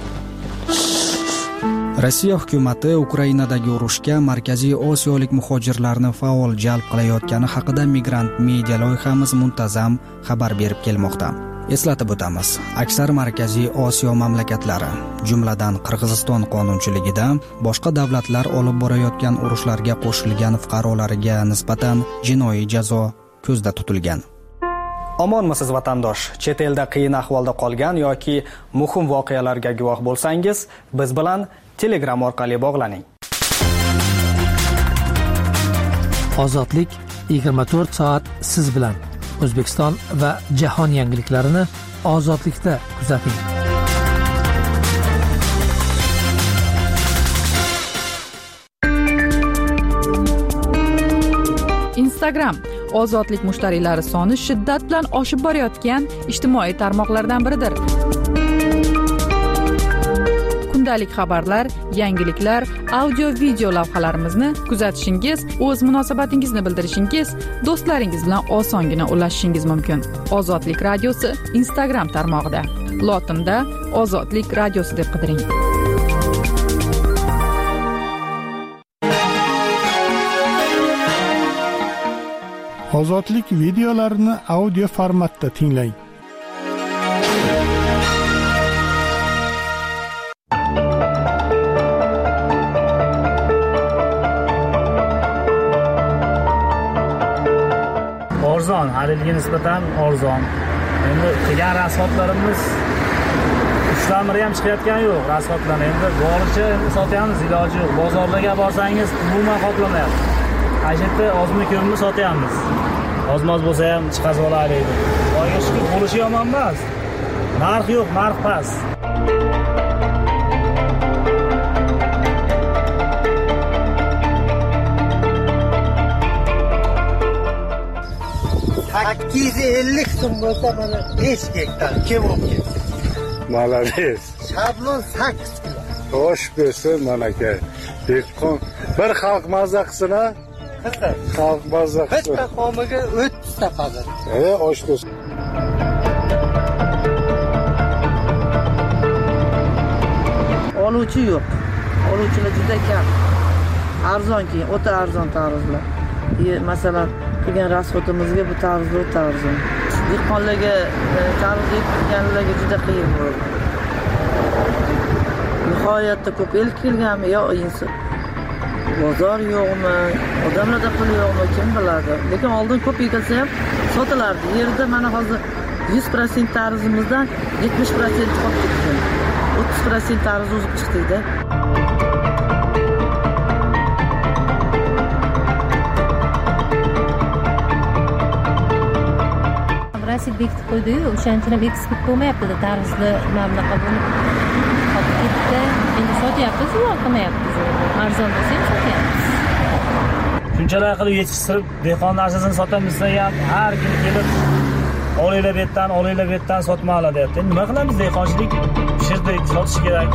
Rossiya hukumati Ukrainadagi urushga Markaziy Osiyolik muhojirlarni faol jalb qilayotgani haqida Migrant Media loyihamiz muntazam xabar berib kelmoqda. Eslatib o'tamiz, aksar Markaziy Osiyo mamlakatlari, jumladan Qirg'iziston qonunchiligida boshqa davlatlar olib borayotgan urushlarga qo'shilgan fuqarolariga nisbatan jinoiy jazo ko'zda tutilgan. Omonmisiz vatandosh? Chet elda qiyin ahvolda qolgan yoki muhim voqealarga guvoh bo'lsangiz, biz bilan Telegram orqali bog'laning. Ozodlik yigirma to'rt soat siz bilan. O'zbekiston va jahon yangiliklarini Ozodlikda kuzating. Instagram Ozodlik mushtariylari soni shiddat bilan oshib borayotgan ijtimoiy tarmoqlardan biridir. Kundalik xabarlar, yangiliklar, audio video lavhalarimizni kuzatishingiz, o'z munosabatingizni bildirishingiz, do'stlaringiz bilan osongina ulashishingiz mumkin. Ozodlik radiosi Instagram tarmog'ida. Lotinda Ozodlik radiosi deb qidiring. Ozodlik videolarini audio formatda tinglang. Arzon, har yilga nisbatan arzon. Endi qilgan rasxotlarimiz uchtamiri ham chiqayotgani yo'q, rasxotlar endi boricha endi sotyapmiz, iloji yo'q. Bozorlarga borsangiz umuman qoplamayapti. Ajitda ozmi ko'pmi sotyapmiz. Ozmoz bo'lsa ham chiqazib olaylik. Oyga shukur bo'lishi yomon emas. Narx yo'q, narx past. sakkiz yuz ellik so'm bo'lsa mana besh gektar kim olib ketdi. Malades. Shablon sakkiz kilo. Xo'sh bo'lsin manaka. Dehqon bir xalq mazza qilsin-a? Qilsin. Xalq mazza qilsin. Bitta xomiga o'ttiz ta qazir. E, osh bo'lsin. Oluvchi yo'q. Oluvchilar juda kam. Arzon keyin, o'ta arzon tarzlar. Masalan, qilgan rasxotimizga bu tarzda o'ta arzon. Dehqonlarga tarz etganlarga juda qiyin bo'ldi. Nihoyatda ko'p el kelganmi yo inson. Bozor yo'qmi, odamlarda pul yo'qmi, kim biladi. Lekin oldin ko'p ekilsa ham sotilardi. Yerda mana hozir yuz foiz tarzimizdan yetmish foiz qolib ketgan. o'ttiz foiz tarz o'zib chiqdi-da. Rasib bekitib qo'ydi-yu, o'shaning uchun ham eksport bo'lmayapti-da, tarzni mamlaqa bo'lib qolib ketdi. Endi sotyapmiz, yo'q qilmayapmiz. Arzon bo'lsa ham sotyapmiz. Shunchalar qilib yetishtirib, dehqon narsasini sotamiz desa ham har kim kelib olinglar bu yerdan, olinglar bu yerdan sotmoqlar deyapti. Nima qilamiz? Dehqonchilik pishirdik, sotish kerak.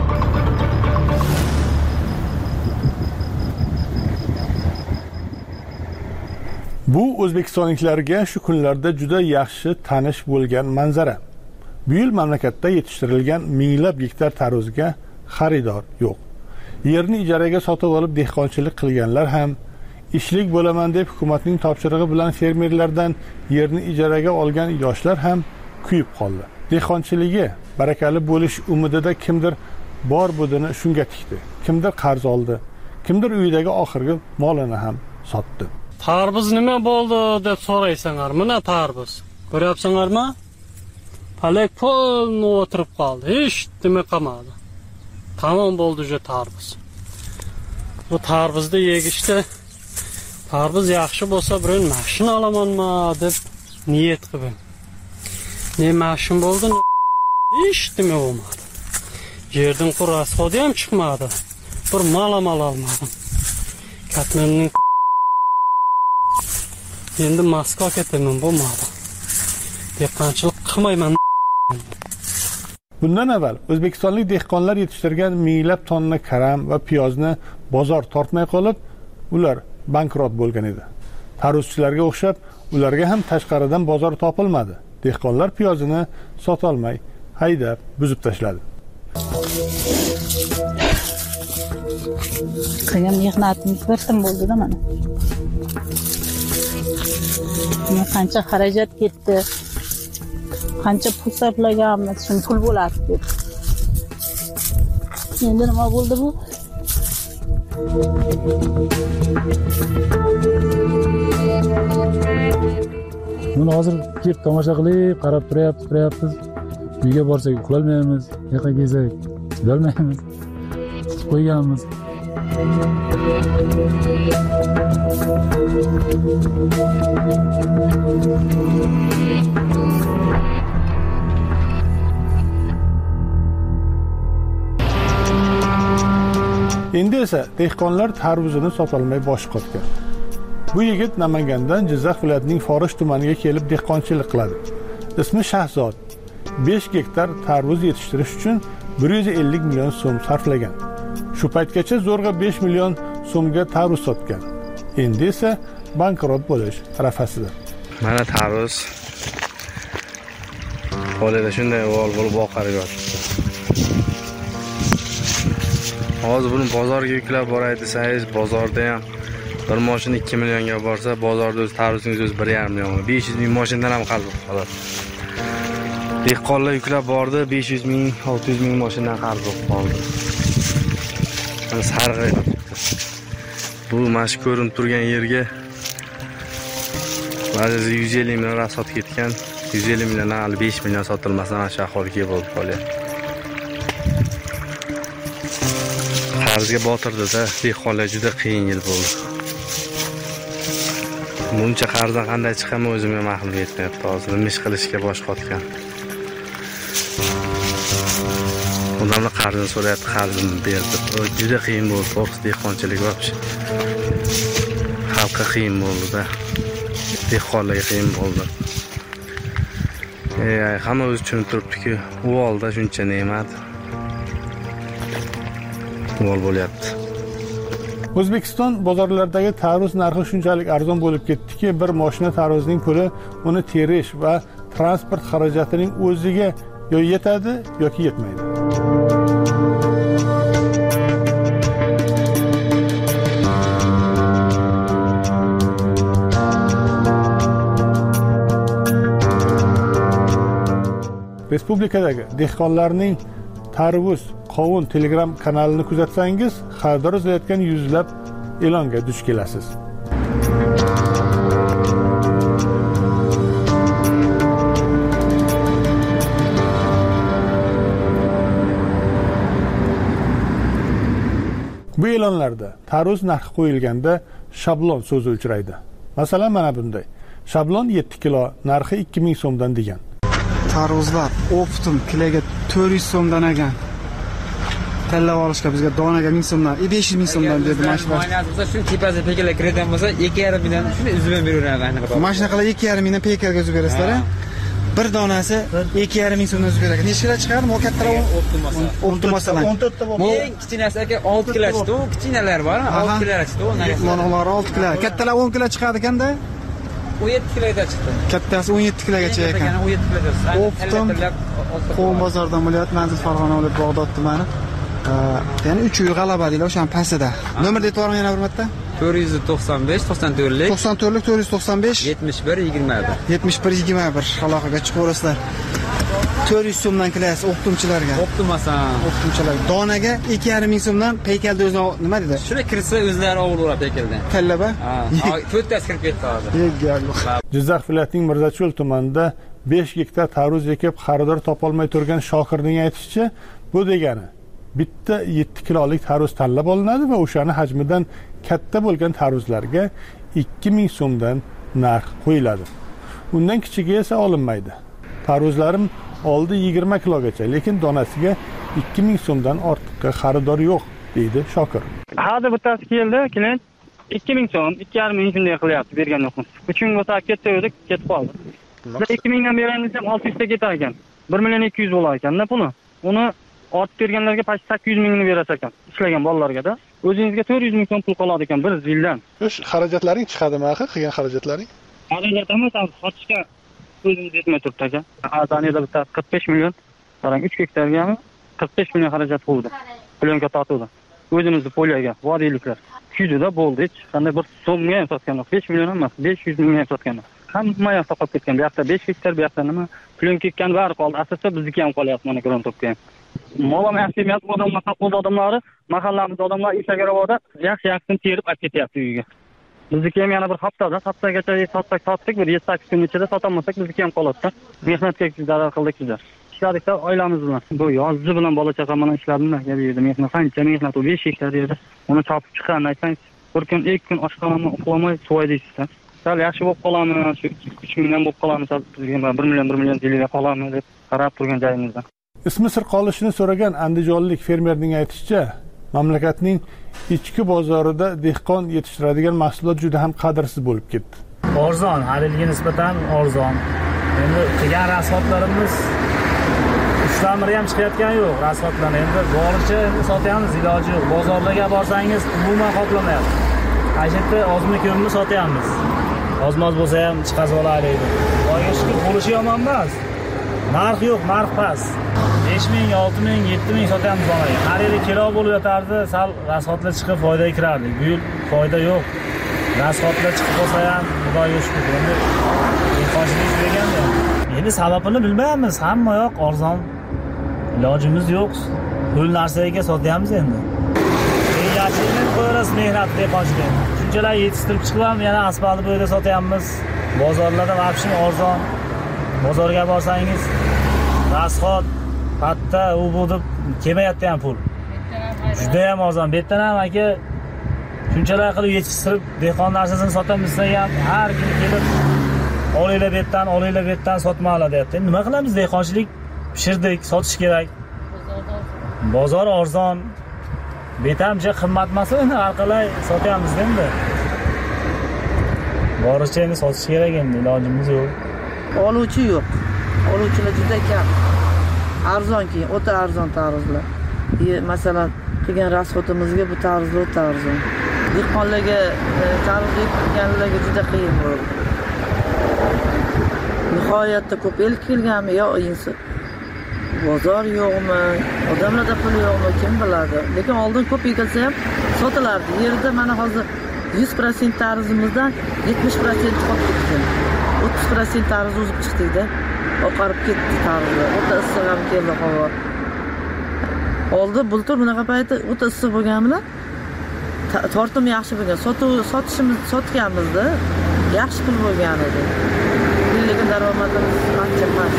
Bu o'zbekistonliklarga shu kunlarda juda yaxshi tanish bo'lgan manzara. Bu yil mamlakatda yetishtirilgan minglab gektar tarvuzga xaridor yo'q. Yerni ijaraga sotib olib dehqonchilik qilganlar ham, ishlik bo'laman deb hukumatning topshirig'i bilan fermerlardan yerni ijaraga olgan yoshlar ham kuyib qoldi. Dehqonchiligi barakali bo'lish umidida kimdir bor budini shunga tikdi. Kimdir qarz oldi, kimdir uyidagi oxirgi molini ham sotdi. Tarvuz nima bo'ldi deb so'raysanlar, mana tarvuz. Ko'ryapsizlarmi? Palak polni o'tirib qoldi, hech nima qilmadi. Tamom bo'ldi ju tarvuz. Bu tarvuzni yegishda tarvuz yaxshi bo'lsa, biron mashina olamanmi deb niyat qildim. Ne mashin bo'ldi, hech nima bo'lmadi. Yerdan qurasi xodi ham chiqmadi. Bir malamal olmadim. Katmenning endi Moskva ketaman, bo'lmadi. Dehqonchilik qilmayman. Bundan avval o'zbekistonlik dehqonlar yetishtirgan minglab tonna karam va piyozni bozor tortmay qolib, ular bankrot bo'lgan edi. Tarvuzchilarga o'xshab, ularga ham tashqaridan bozor topilmadi. Dehqonlar piyozini sota olmay, haydab, buzib tashladi. Qilgan mehnatimiz bir tim bo'ldi-da mana. Men qancha xarajat ketdi, qancha pul sarflaganmiz, shun pul bo'ladi deb. Endi nima bo'ldi bu? Buni hozir kelib tomosha qilib, qarab turayapmiz, turayapmiz. Uyga borsak uxlolmaymiz, yoqqa kelsak uxlolmaymiz. Qo'yganmiz. Endi esa dehqonlar tarvuzini sotolmay bosh qotgan. Bu yigit Namangandan Jizzax viloyatining Forish tumaniga kelib dehqonchilik qiladi. Ismi Shahzod. besh gektar tarvuz yetishtirish uchun bir yuz ellik million so'm sarflagan. Shu paytgacha zo'rg'a besh million so'mga tarvuz sotgan. Endi esa bankrot bo'lish arafasida. Mana tarvuz qo'lida shunday o'g'il bo'lib oqarib yotibdi. Hozir buni bozorga yuklab boray desangiz, bozorda ham bir mashina ikki millionga borsa, bozorda o'z tarvuzingiz o'zi bir yarim million. besh yuz ming mashinadan ham qarz bo'ladi. Dehqonlar yuklab bordi, besh yuz ming, olti yuz ming mashinadan qarz bo'lib qoldi. Mana sarg'ayib. Bu mana ko'rinib turgan yerga ba'zi yuz ellik million rasot ketgan. yuz ellik milliondan hali besh million sotilmasa, mana shu aholiga bo'lib qolyapti. Qarzga botirdi-da, dehqonlar juda qiyin yil bo'ldi. Buncha qarzdan qanday chiqaman o'zimga ma'lum etmayapti. Hozir nima ish qilishga bosh qotgan. Odamlar qarzini so'rayapti, qarzimni berdi. Juda qiyin bo'ldi, to'g'risi dehqonchilik vobshe. Xalqqa qiyin bo'ldi-da. Dehqonlarga qiyin bo'ldi. Ey, hamma o'zi tushunib turibdi-ku, u holda shuncha ne'mat mol bo'lyapti. O'zbekiston bozorlaridagi tarvuz narxi shunchalik arzon bo'lib ketdiki, bir mashina tarvuzning puli uni terish va transport xarajatining o'ziga yo yetadi yoki yetmaydi. Respublikadagi dehqonlarning tarvuz, qovun Telegram kanalini kuzatsangiz, xaridor izlayotgan yuzlab e'longa duch kelasiz. Bu e'lonlarda tarvuz narxi qo'yilganda shablon so'zi uchraydi. Masalan, mana bunday. Shablon yetti kilo, narxi ikki ming so'mdan degan. Tarvuzlar optim kiloga to'rt yuz so'mdan ekan. Tanlab olishga bizga donaga ming so'mdan, besh yuz ming so'mdan dedi mashina. Bo'lsa shu tepasiga pekalar kiradigan bo'lsa, ikki yarim mingdan shuni uzib beraveradi. Mashina qilib ikki yarim mingdan pekarga uzib berasizlar. Bir donasi ikki yarim ming so'mdan uzib beradi. Necha kilo chiqadi? Bu kattaroq optim masalan. o'n to'rtta bor. Eng kichkinasi aka olti kilo chiqdi. U kichkinalar bormi? olti kilo chiqdi. Monolar olti kilo. Kattalar o'n kilo chiqadi ekanda. o'n yetti kiloga chiqdi. Kattasi o'n yetti kilogacha ekan. o'n yetti kiloga. Optim Qo'm bozoridan viloyat Manzil Farg'ona viloyat Bog'dod tumani. Ya'ni uch uy g'alaba deylar o'sha pastida. Nomer aytib o'raman yana bir marta. to'rt yuz to'qson besh to'qson to'rtlik to'qson to'rtlik to'rt yuz to'qson besh yetmish bir yigirma bir yetmish bir yigirma bir aloqaga chiqaverasizlar. to'rt yuz so'mdan kilaysiz optimchilarga. Optim masalan. Optimchilar. Donaga ikki yarim ming so'mdan peykalda o'zi nima dedi? Shuna kirsa o'zlari olaveradi peykaldan. Tallaba? Ha, to'rttasi kirib ketdi hozir. Jizzax viloyatining Mirzacho'l tumanida besh gektar tarvuz ekib xaridor topolmay turgan Shokirning aytishicha, bu degani bitta yetti kilolik tarvuz tanlab olinadi va o'shani hajmidan katta bo'lgan tarvuzlarga ikki ming so'mdan narx qo'yiladi. Undan kichigi esa olinmaydi. Tarvuzlarim oldi yigirma kilogacha, lekin donasiga ikki ming so'mdan ortiqqa xaridor yo'q, deydi Shokir. Hozir bittasi keldi, klient ikki ming so'm, ikki yarim ming shunday qilyapti, bergan yo'qmiz. uch ming bo'lsa ketdi, ketib qoldi. Biz ikki mingdan beramiz ham olti yuzta ketar ekan. bir million ikki yuz bo'lar ekan-da puli. Uni ortib berganlarga past sakkiz yuz mingni berasiz ekan, ishlagan bolalarga-da. O'zingizga to'rt yuz ming so'm pul qoladi ekan bir yildan. O'sh xarajatlaring chiqadimi, axir qilgan xarajatlaring? Xarajatimiz sotishga o'zimiz yetmay turibdi aka. Azaniyada bitta qirq besh million, qarang uch gektargami qirq besh million xarajat bo'ldi. Plyonka tortuvdi. O'zimizni polyaga, vodiyliklar. Kuzida bo'ldi, hech qanday bir so'mga ham sotgan yo'q. besh million emas, besh yuz mingga ham sotgan yo'q. Hamma yoqda qolib ketgan. Bu yoqda besh gektar, bu yoqda nima? Plyonka ketgan bari qoldi. Asosda bizniki ham qolyapti mana gron topga ham. Molam yaxshi emas, odamlar saqlov odamlari, mahallamizda odamlar Isagarovda yaxshi-yaxshisini terib olib ketyapti uyiga. Bizniki ham yana bir haftada, haftagacha sotsak sotdik, bir yetti sakkiz kun ichida sotolmasak bizniki ham qoladi-da. Mehnatga zarar qildik bizlar. ishladik-da oilamiz bilan. Bu yozchi bilan bola chaqam bilan ishladim-da. Bu yerda mehnat, qancha mehnat, u besh gektar yerda. Uni chopib chiqqanini aytsangiz, bir kun, ikki kun oshxonamni uxlamay suvaydaysiz-da. Sal yaxshi bo'lib qolamiz, shu uch million bo'lib qolamiz, bizga bir million bir million yilga qolamiz deb qarab turgan joyimizda. Ismi sir qolishini so'ragan andijonlik fermerning aytishicha, mamlakatning ichki bozorida dehqon yetishtiradigan mahsulot juda ham qadrsiz bo'lib ketdi. Arzon, har yilga nisbatan arzon. Endi qilgan rasxodlarimiz uchdan ham chiqayotgani yo'q, rasxodlar endi boricha endi sotyapmiz, iloji yo'q. Bozorlarga borsangiz umuman qoplamayapti. Qayerda ozmi ko'pmi sotyapmiz. Ozmoz bo'lsa ham chiqazib olaylik. Oyga shukur bo'lishi yomon emas. Narx yo'q, narx past. besh ming, olti ming, yetti ming sotyapmiz onaga. Har yili kilo bo'lib yotardi, sal rasxodlar chiqib foydaga kirardik. Bu yil foyda yo'q. Rasxodlar chiqib qolsa ham Xudoga shukr. Endi qo'shilish deganda. Endi sababini bilmaymiz, hamma yoq arzon. Ilojimiz yo'q. Pul narsaga sotyapmiz endi. Yaxshilik qo'yamiz mehnat deb ochdik. Shunchalar yetishtirib chiqib ham yana asfaltni bo'yida sotyapmiz. Bozorlarda vaqtin arzon. Bozorga borsangiz, rasxod, patta, u bu deb kelmayapti ham pul. Juda ham arzon. Bu yerdan ham aka shunchalar qilib yetishtirib, dehqon narsasini sotamiz ham har kun kelib olinglar bu yerdan, olinglar bu yerdan sotmoqlar deyapti. Nima qilamiz? Dehqonchilik pishirdik, sotish kerak. Bozor arzon. Betamcha qimmat emasmi? Har qalay sotyapmiz endi. Boricha endi sotish kerak endi, ilojimiz yo'q. Oluvchi yo'q. Oluvchilar juda kam. Arzon keyin, o'ta arzon tarzlar. Masalan, qilgan rasxotimizga bu tarzlar o'ta arzon. Dehqonlarga tarzlik qilganlarga juda qiyin bo'ldi. Nihoyatda ko'p el kelganmi yo inson. Bozor yo'qmi, odamlarda pul yo'qmi, kim biladi. Lekin oldin ko'p ekilsa ham sotilardi. Yerda mana hozir yuz foiz tarzimizdan yetmish foiz qolib ketdi. o'ttiz foiz tarz o'zib chiqdi-da. Oqarib ketdi tarzlar. O'ta issiq ham keldi havo. Oldin bultur bunaqa payti o'ta issiq bo'lgani bilan tortim yaxshi bo'lgan. Sotuv sotishimiz sotganmizda yaxshi pul bo'lgan edi. Lekin daromadimiz ancha past.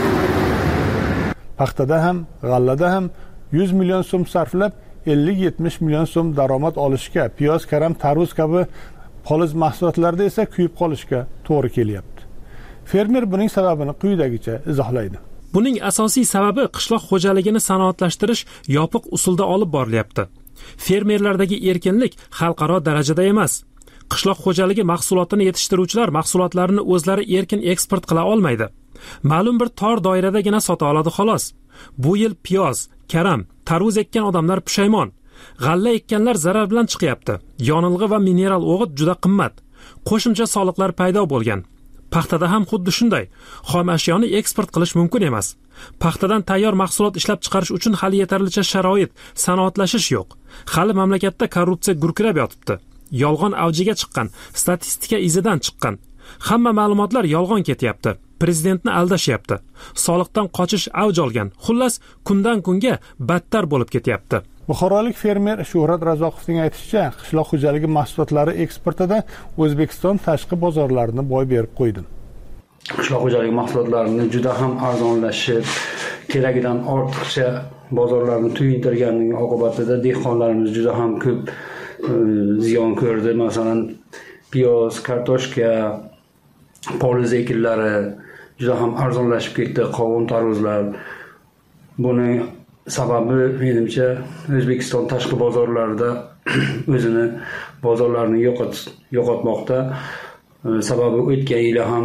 Paxtada ham, g'allada ham yuz million so'm sarflab ellik yetmish million so'm daromad olishga, piyoz, karam, tarvuz kabi poliz mahsulotlarda esa kuyib qolishga to'g'ri kelyapti. Fermer buning sababini quyidagicha izohlaydi. Buning asosiy sababi qishloq xo'jaligini sanoatlashtirish yopiq usulda olib borilyapti. Fermerlardagi erkinlik xalqaro darajada emas. Qishloq xo'jaligi mahsulotini yetishtiruvchilar mahsulotlarini o'zlari erkin eksport qila olmaydi. Ma'lum bir tor doiradagina sota oladi xolos. Bu yil piyoz, karam, tarvuz ekkan odamlar pushaymon. G'alla ekkanlar zarar bilan chiqyapti. Yonilg'i va mineral o'g'it juda qimmat. Qo'shimcha soliqlar paydo bo'lgan. Paxtada ham xuddi shunday. Xom ashyoni eksport qilish mumkin emas. Paxtadan tayyor mahsulot ishlab chiqarish uchun hali yetarlicha sharoit, sanoatlashish yo'q. Hali mamlakatda korrupsiya gurkirab yotibdi. Yolg'on avjiga chiqqan, statistika izidan chiqqan. Hamma ma'lumotlar yolg'on ketyapti. Prezidentni aldashyapti. Soliqdan qochish avj olgan. Xullas, kundan kunga battar bo'lib ketyapti. Buxorolik fermer Shuhrat Razoqovning aytishicha, qishloq xo'jaligi mahsulotlari eksportida O'zbekiston tashqi bozorlarini boy berib qo'ydi. Qishloq xo'jaligi mahsulotlarini juda ham arzonlashib, keragidan ortiqcha bozorlarni tuyintirganning oqibatida dehqonlarimiz juda ham ko'p ziyon ko'rdi. Masalan, piyoz, kartoshka, poliz ekinlari juda ham arzonlashib ketdi, qovun, tarvuzlar. Buni sababi menimcha O'zbekiston tashqi bozorlarida o'zini bozorlarini yo'qot yo'qotmoqda. Sababi o'tgan yil ham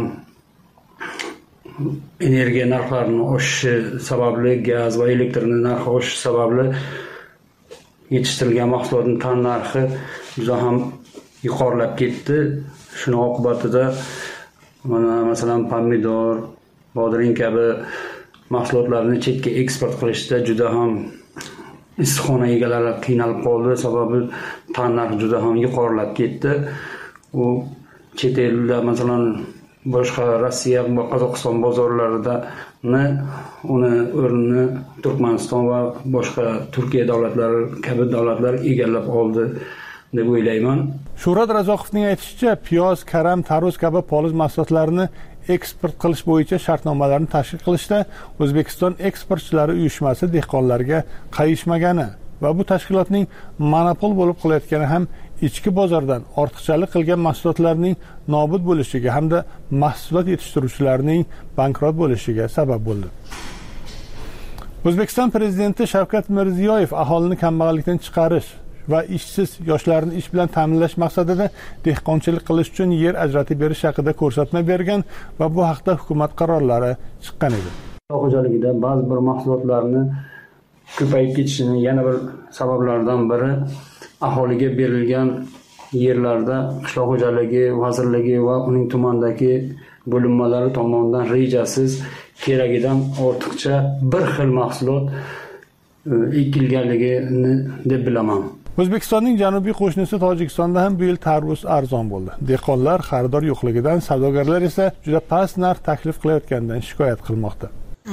energiya narxlarining oshishi sababli, gaz va elektr narxi oshishi sababli yetishtirilgan mahsulotning tan narxi juda ham yuqorilab ketdi. Shuning oqibatida mana masalan pomidor, bodring kabi mahsulotlarni chetga eksport qilishda juda ham issiqxona egalari qiynalib qoldi. Sababi tan narxi juda ham yuqorilab ketdi. U chet elda masalan boshqa Rossiya va Qozog'iston bozorlarida uni o'rnini Turkmaniston va boshqa Turkiya davlatlari kabi davlatlar egallab oldi. deb o'ylayman. Shuhrat Razoqovning aytishicha, piyoz, karam, tarvuz kabi poliz mahsulotlarini eksport qilish bo'yicha shartnomalarni tashkil qilishda O'zbekiston eksportchilari uyushmasi dehqonlarga qayishmagani va bu tashkilotning monopol bo'lib qolayotgani ham ichki bozordan ortiqchalik qilgan mahsulotlarning nobud bo'lishiga hamda mahsulot yetishtiruvchilarning bankrot bo'lishiga sabab bo'ldi. O'zbekiston prezidenti Shavkat Mirziyoyev aholini kambag'allikdan chiqarish va ishsiz yoshlarni ish bilan ta'minlash maqsadida dehqonchilik qilish uchun yer ajratib berish haqida ko'rsatma bergan va bu haqda hukumat qarorlari chiqqan edi. Qishloq xo'jaligida ba'zi bir mahsulotlarni ko'payib ketishining yana bir sabablaridan biri aholiga berilgan yerlarda qishloq xo'jaligi vazirligi va uning tumandagi bo'linmalari tomonidan rejasiz keragidan ortiqcha bir xil mahsulot ekilganligini deb bilaman. O'zbekistonning janubiy qo'shnisi Tojikistonda ham bu yil tarvuz arzon bo'ldi. Dehqonlar xaridor yo'qligidan, savdogarlar esa juda past narx taklif qilayotganidan shikoyat qilmoqda.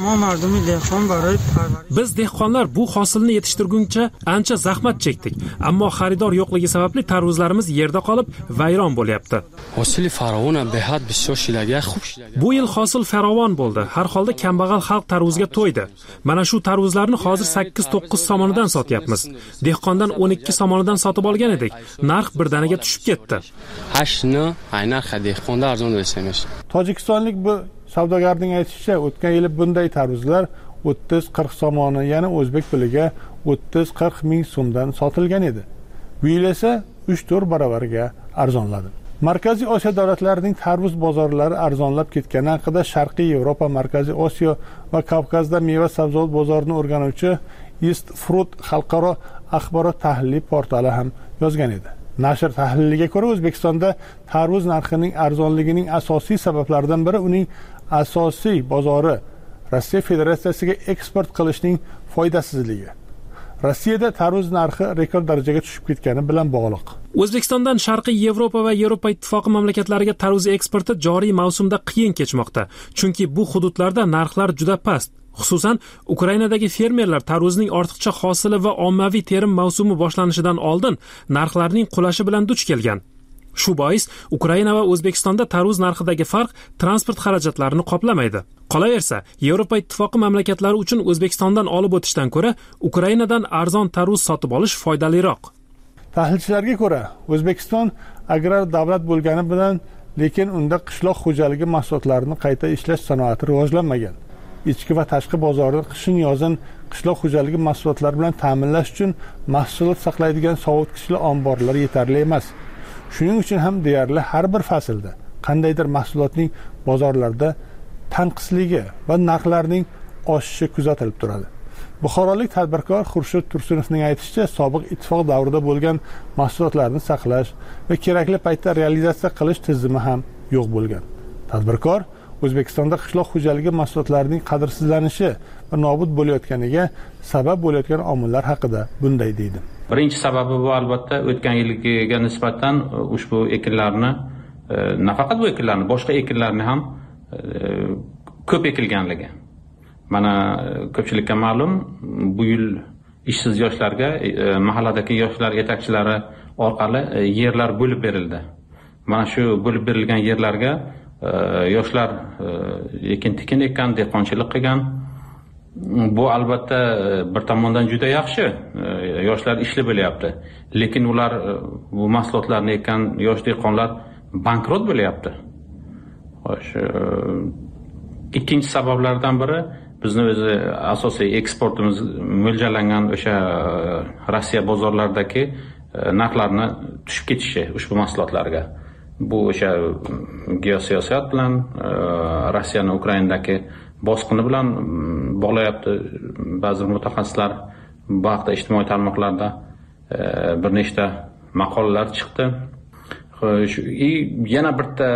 Biz dehqonlar bu hosilni yetishtirguncha ancha zahmat chekdik, ammo xaridor yo'qligi sababli tarvuzlarimiz yerda qolib vayron bo'lyapti. Hosili farovon behad bisyor shilaga xub shilaga. Bu yil hosil farovon bo'ldi. Har holda kambag'al xalq tarvuzga to'ydi. Mana shu tarvuzlarni hozir sakkiz to'qqiz somonidan sotyapmiz. Dehqondan o'n ikki somonidan sotib olgan edik. Narx birdaniga tushib ketdi. Hashni aynar dehqonda arzon bo'lsa. Tojikistonlik bu savdogarning aytishicha, o'tgan yili bunday tarvuzlar o'ttiz qirq somoni, ya'ni o'zbek piliga o'ttiz qirq ming so'mdan sotilgan edi. Bu yil esa uch to'rt barobarga arzonladi. Markaziy Osiyo davlatlarining tarvuz bozorlari arzonlab ketgani haqida Sharqiy Yevropa, Markaziy Osiyo va Kavkazda meva sabzavot bozorini o'rganuvchi East Fruit xalqaro axborot tahliliy portali ham yozgan edi. Nashr tahliliga ko'ra, O'zbekistonda tarvuz narxining arzonligining asosiy sabablaridan biri uning asosiy bozori Rossiya Federatsiyasiga eksport qilishning foydasizligi. Rossiyada tarvuz narxi rekord darajaga tushib ketgani bilan bog'liq. O'zbekistondan Sharqiy Yevropa va Yevropa ittifoqi mamlakatlariga tarvuz eksporti joriy mavsumda qiyin kechmoqda, chunki bu hududlarda narxlar juda past. Xususan, Ukrainadagi fermerlar tarvuzning ortiqcha hosili va ommaviy terim mavsumi boshlanishidan oldin narxlarning qulashi bilan duch kelgan. Shu bois Ukraina va O'zbekistonda tarvuz narxidagi farq transport xarajatlarini qoplamaydi. Qolaversa, Yevropa ittifoqi mamlakatlari uchun O'zbekistondan olib o'tishdan ko'ra Ukrainadan arzon tarvuz sotib olish foydaliroq. Tahlilchilarga ko'ra, O'zbekiston agrar davlat bo'lgani bilan, lekin unda qishloq xo'jaligi mahsulotlarini qayta ishlash sanoati rivojlanmagan. Ichki va tashqi bozorni qishin-yozin qishloq xo'jaligi mahsulotlari bilan ta'minlash uchun mahsulot saqlaydigan sovutgichli omborlar yetarli emas. Shuning uchun ham deyarli har bir faslda qandaydir mahsulotning bozorlarda tanqisligi va narxlarning oshishi kuzatilib turadi. Buxorolik tadbirkor Xurshid Tursunovning aytishicha, sobiq ittifoq davrida bo'lgan mahsulotlarni saqlash va kerakli paytda realizatsiya qilish tizimi ham yo'q bo'lgan. Tadbirkor O'zbekistonda qishloq xo'jaligi mahsulotlarining qadrsizlanishi va nobud bo'layotganiga sabab bo'layotgan omillar haqida bunday deydi. Birinchi sababi bu albatta o'tgan yilgiga nisbatan ushbu ekinlarni, nafaqat bu ekinlarni, boshqa ekinlarni ham ko'p ekilganligi. Mana ko'pchilikka ma'lum, bu yil ishsiz yoshlarga mahalladagi yoshlar yetakchilari orqali yerlar bo'lib berildi. Mana shu bo'lib berilgan yerlarga yoshlar ekin-tikin ekkan, dehqonchilik qilgan. Bu albatta bir tomondan juda yaxshi, yoshlar ishli bo'lyapti. Lekin ular bu mahsulotlarni ekkan yosh dehqonlar bankrot bo'lyapti. Xo'sh, ikkinchi sabablardan biri bizni o'zi asosiy eksportimiz mo'ljallangan o'sha Rossiya bozorlaridagi narxlarni tushib ketishi ushbu mahsulotlarga. Bu o'sha geosiyosat bilan, Rossiyani Ukrainadagi bosqini bilan bog'layapti. Ba'zi mutaxassislar bu haqda ijtimoiy tarmoqlarda bir nechta maqolalar chiqdi. Xo'sh, yana bitta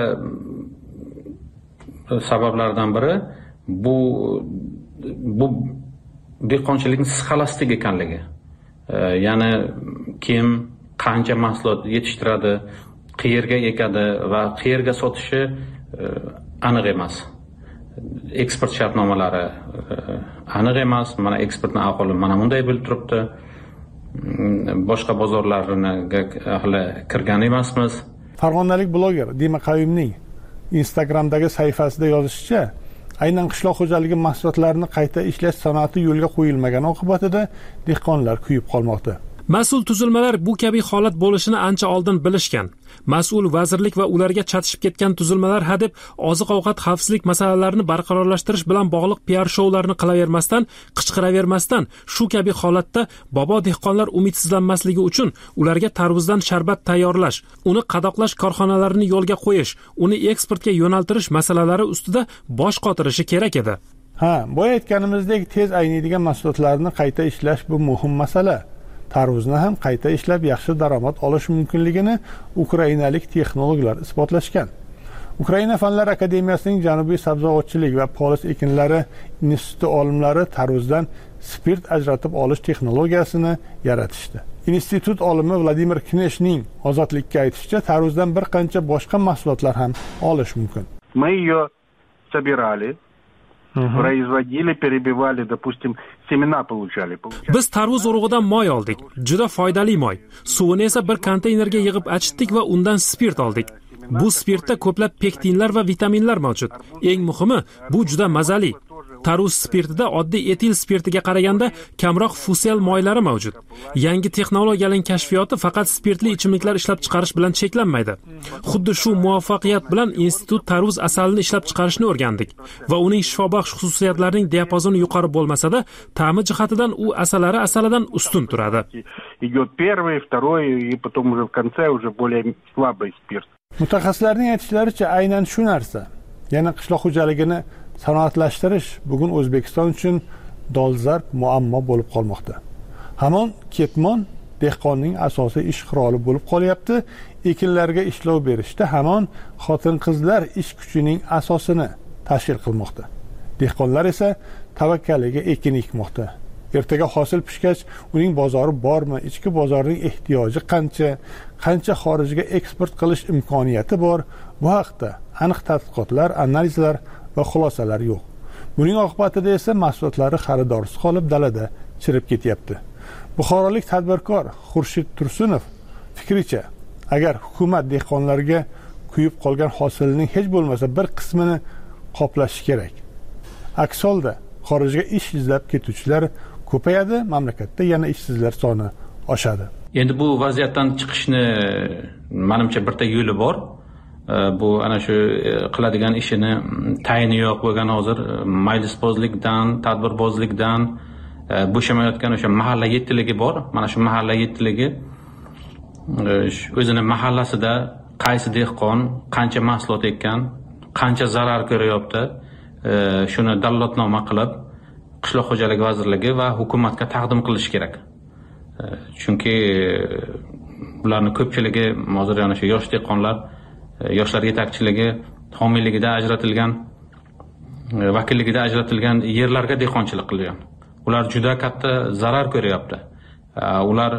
sabablardan biri bu bu dehqonchilikning sxolastik ekanligi. Ya'ni kim qancha mahsulot yetishtiradi, qayerga ekadi va qayerga sotishi aniq emas. Eksport shartnomalari aniq emas. Mana eksportning ahvoli mana bunday bo'lib turibdi. boshqa bozorlariga hali kirgan emasmiz. Farg'onalik bloger Dima Qayumning Instagramdagi sahifasida yozishicha, aynan qishloq xo'jaligi mahsulotlarini qayta ishlash sanoati yo'lga qo'yilmagani oqibatida dehqonlar kuyib qolmoqda. Mas'ul tuzilmalar bu kabi holat bo'lishini ancha oldin bilishgan. Mas'ul vazirlik va ularga chatishib ketgan tuzilmalar hadeb oziq-ovqat xavfsizlik masalalarini barqarorlashtirish bilan bog'liq P R shoularni qilavermasdan, qichqiravermasdan, shu kabi holatda bobo dehqonlar umidsizlanmasligi uchun ularga tarvuzdan sharbat tayyorlash, uni qadoqlash korxonalarini yo'lga qo'yish, uni eksportga yo'naltirish masalalari ustida bosh qotirishi kerak edi. Ha, boya aytganimizdek, tez ayniydigan mahsulotlarni qayta ishlash bu muhim masala. Tarvuzni ham qayta ishlab yaxshi daromad olish mumkinligini ukrainalik texnologlar isbotlashgan. Ukraina Fanlar akademiyasining Janubiy sabzavotchilik va polis ekinlari instituti olimlari tarvuzdan spirt ajratib olish texnologiyasini yaratishdi. Institut olimi Vladimir Kneshning Ozodlikka aytishicha, tarvuzdan bir qancha boshqa mahsulotlar ham olish mumkin. Мы ее собирали, производили, перебивали, допустим, semena получали. Biz tarvuz urug'idan moy oldik. Juda foydali moy. Suvini esa bir konteynerga yig'ib achitdik va undan spirt oldik. Bu spirtda ko'plab pektinlar va vitaminlar mavjud. Eng muhimi, bu juda mazali. Tarvuz spirtida oddiy etil spirtiga qaraganda kamroq fusel moylari mavjud. Yangi texnologiyaning kashfiyoti faqat spirtli ichimliklar ishlab chiqarish bilan cheklanmaydi. Xuddi shu muvaffaqiyat bilan institut tarvuz asalini ishlab chiqarishni o'rgandik va uning shifobaxsh xususiyatlarining diapazoni yuqori bo'lmasa-da, ta'mi jihatidan u asalari asalidan ustun turadi. Идет первый, второй и потом уже в конце уже более слабый спирт. Mutaxassislarning aytishlaricha, aynan shu narsa, ya'ni qishloq xo'jaligini sanoatlashtirish bugun O'zbekiston uchun dolzarb muammo bo'lib qolmoqda. Hamon ketmon dehqonning asosiy ish quroli bo'lib qolyapti. Ekinlarga ishlov berishda hamon xotin-qizlar ish kuchining asosini tashkil qilmoqda. Dehqonlar esa tavakkaliga ekin ekmoqda. Ertaga hosil pishgach, uning bozori bormi, ichki bozorning ehtiyoji qancha, qancha xorijga eksport qilish imkoniyati bor, bu haqda aniq tadqiqotlar, analizlar va xulosalar yo'q. Buning oqibatida esa mahsulotlari xaridorsiz qolib dalada chirib ketyapti. Buxorolik tadbirkor Xurshid Tursunov fikricha, agar hukumat dehqonlarga kuyib qolgan hosilning hech bo'lmasa bir qismini qoplashi kerak. Aks holda xorijga ish izlab ketuvchilar ko'payadi, mamlakatda yana ishsizlar soni oshadi. Endi bu vaziyatdan chiqishni menimcha birta yo'li bor. Bu ana shu qiladigan ishini tayini yo'q bo'lgan hozir maylisbozlikdan, tadbirbozlikdan bo'shamayotgan o'sha mahalla yettiligi bor. Mana shu mahalla yettiligi o'zini mahallasida qaysi dehqon qancha mahsulot ekkan, qancha zarar ko'ryapti, shuni dallotnoma qilib qishloq xo'jaligi vazirligi va hukumatga taqdim qilish kerak. Chunki ularning ko'pchiligi hozir yana shu yosh dehqonlar, yoshlar yetakchiligi homiyligida ajratilgan, vakilligida ajratilgan yerlarga dehqonchilik qilgan. Ular juda katta zarar ko'ryapti. Ular